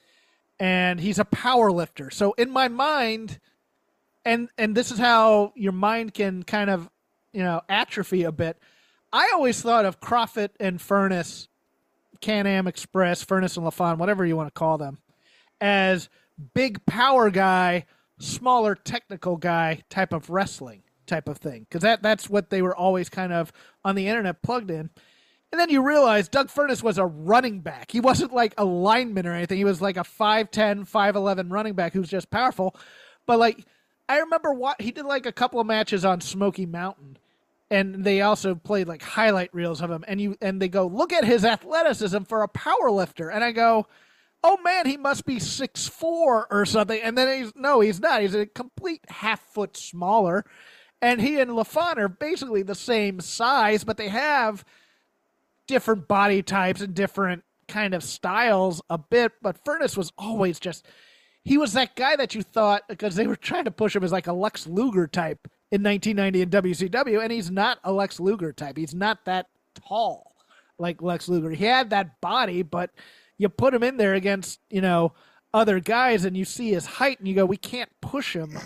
and he's a power lifter. So in my mind, and and this is how your mind can kind of, you know, atrophy a bit. I always thought of Crawford and Furnace, Can-Am Express, Furnace and LaFon, whatever you want to call them, as big power guy, smaller technical guy type of wrestling. Type of thing, because that that's what they were always kind of on the internet plugged in. And then you realize Doug Furnace was a running back. He wasn't like a lineman or anything. He was like a five ten, five eleven running back who's just powerful. But like, I remember what he did like a couple of matches on Smoky Mountain, and they also played like highlight reels of him. And you and they go, look at his athleticism for a power lifter. And I go, oh man, he must be six four or something. And then he's no, he's not. He's a complete half foot smaller. And he and LaFon are basically the same size, but they have different body types and different kind of styles a bit. But Furnace was always just, he was that guy that you thought, because they were trying to push him as like a Lex Luger type in nineteen ninety in W C W, and he's not a Lex Luger type. He's not that tall like Lex Luger. He had that body, but you put him in there against, you know, other guys, and you see his height, and you go, we can't push him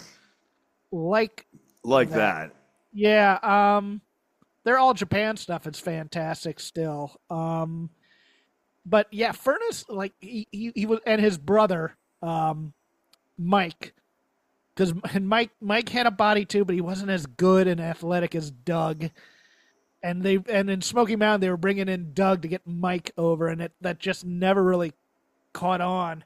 like Like that. that. Yeah, um, their All Japan stuff is fantastic still. Um, but yeah, Furnace, like he, he, he was, and his brother, um, Mike, because and Mike Mike had a body too, but he wasn't as good and athletic as Doug. And they and in Smoky Mountain they were bringing in Doug to get Mike over, and it that just never really caught on.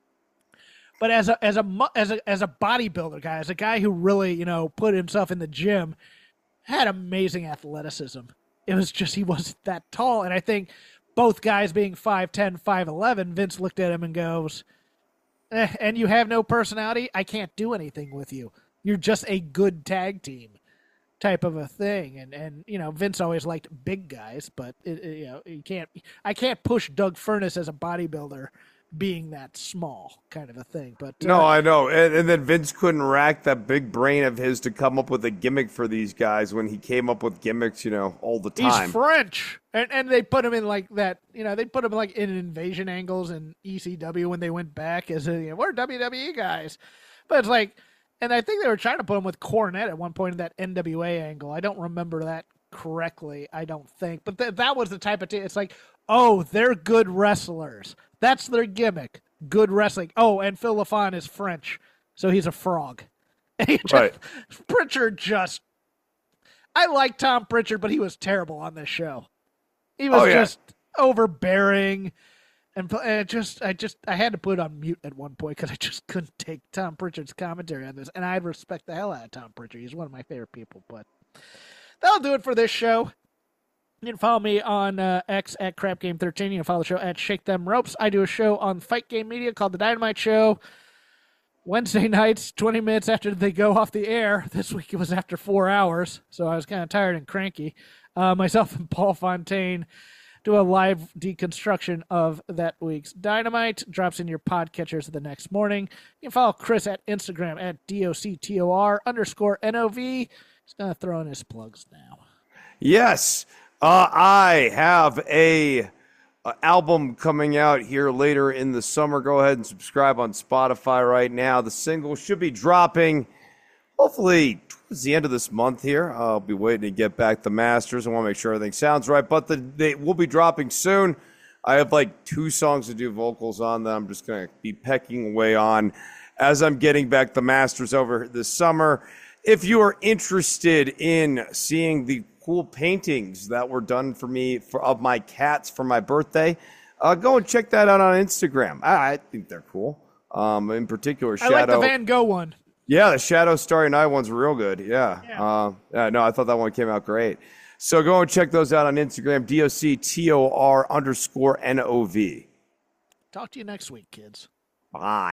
But as a as a as a as a bodybuilder guy, as a guy who really, you know, put himself in the gym, had amazing athleticism. It was just he wasn't that tall, and I think both guys being five ten, five eleven, Vince looked at him and goes, eh, "And you have no personality. I can't do anything with you. You're just a good tag team." Type of a thing, and and you know Vince always liked big guys, but it, it, you know you can't. I can't push Doug Furnace as a bodybuilder being that small, kind of a thing. But uh, no, I know, and, and then Vince couldn't rack that big brain of his to come up with a gimmick for these guys when he came up with gimmicks, you know, all the time. He's French, and and they put him in like that. You know, they put him like in invasion angles in E C W when they went back as a, you know, we're W W E guys, but it's like. And I think they were trying to put him with Cornette at one point in that N W A angle. I don't remember that correctly, I don't think. But th- that was the type of... T- it's like, oh, they're good wrestlers. That's their gimmick. Good wrestling. Oh, and Phil LaFon is French, so he's a frog. And he just, right. Pritchard just... I like Tom Pritchard, but he was terrible on this show. He was oh, yeah. just overbearing. And, and it just, I just, I had to put it on mute at one point because I just couldn't take Tom Pritchard's commentary on this. And I respect the hell out of Tom Pritchard. He's one of my favorite people. But that'll do it for this show. You can follow me on uh, X at Crap Game thirteen. You can follow the show at Shake Them Ropes. I do a show on Fight Game Media called The Dynamite Show. Wednesday nights, twenty minutes after they go off the air. This week it was after four hours, so I was kind of tired and cranky. Uh, myself and Paul Fontaine do a live deconstruction of that week's Dynamite. Drops in your podcatchers the next morning. You can follow Chris at Instagram at D O C T O R underscore N O V. He's going to throw in his plugs now. Yes. Uh, I have a, a album coming out here later in the summer. Go ahead and subscribe on Spotify right now. The single should be dropping hopefully towards the end of this month here. I'll be waiting to get back the masters. I want to make sure everything sounds right, but the, they will be dropping soon. I have like two songs to do vocals on that I'm just going to be pecking away on as I'm getting back the masters over this summer. If you are interested in seeing the cool paintings that were done for me for of my cats for my birthday, uh, go and check that out on Instagram. I, I think they're cool. Um, in particular, Shadow. I like the Van Gogh one. Yeah, the Shadow Starry Night one's real good. Yeah. Yeah. Uh, yeah. No, I thought that one came out great. So go and check those out on Instagram, D O C T O R underscore N O V. Talk to you next week, kids. Bye.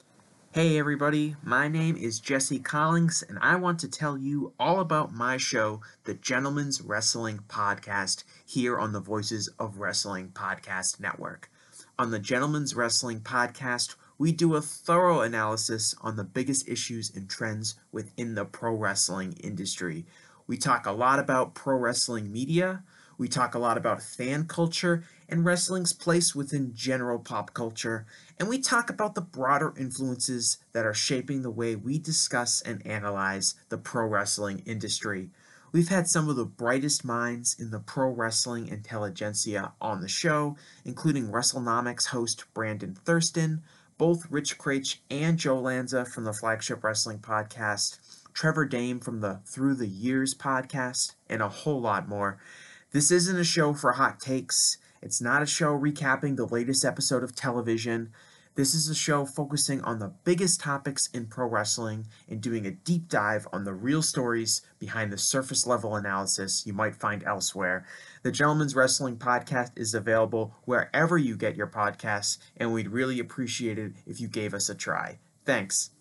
Hey everybody, my name is Jesse Collins, and I want to tell you all about my show, The Gentleman's Wrestling Podcast, here on the Voices of Wrestling Podcast Network. On the Gentleman's Wrestling Podcast, we do a thorough analysis on the biggest issues and trends within the pro wrestling industry. We talk a lot about pro wrestling media, we talk a lot about fan culture and wrestling's place within general pop culture, and we talk about the broader influences that are shaping the way we discuss and analyze the pro wrestling industry. We've had some of the brightest minds in the pro wrestling intelligentsia on the show, including WrestleNomics host Brandon Thurston, both Rich Craich and Joe Lanza from the Flagship Wrestling Podcast, Trevor Dame from the Through the Years podcast, and a whole lot more. This isn't a show for hot takes. It's not a show recapping the latest episode of television. This is a show focusing on the biggest topics in pro wrestling and doing a deep dive on the real stories behind the surface level analysis you might find elsewhere. The Gentleman's Wrestling Podcast is available wherever you get your podcasts, and we'd really appreciate it if you gave us a try. Thanks.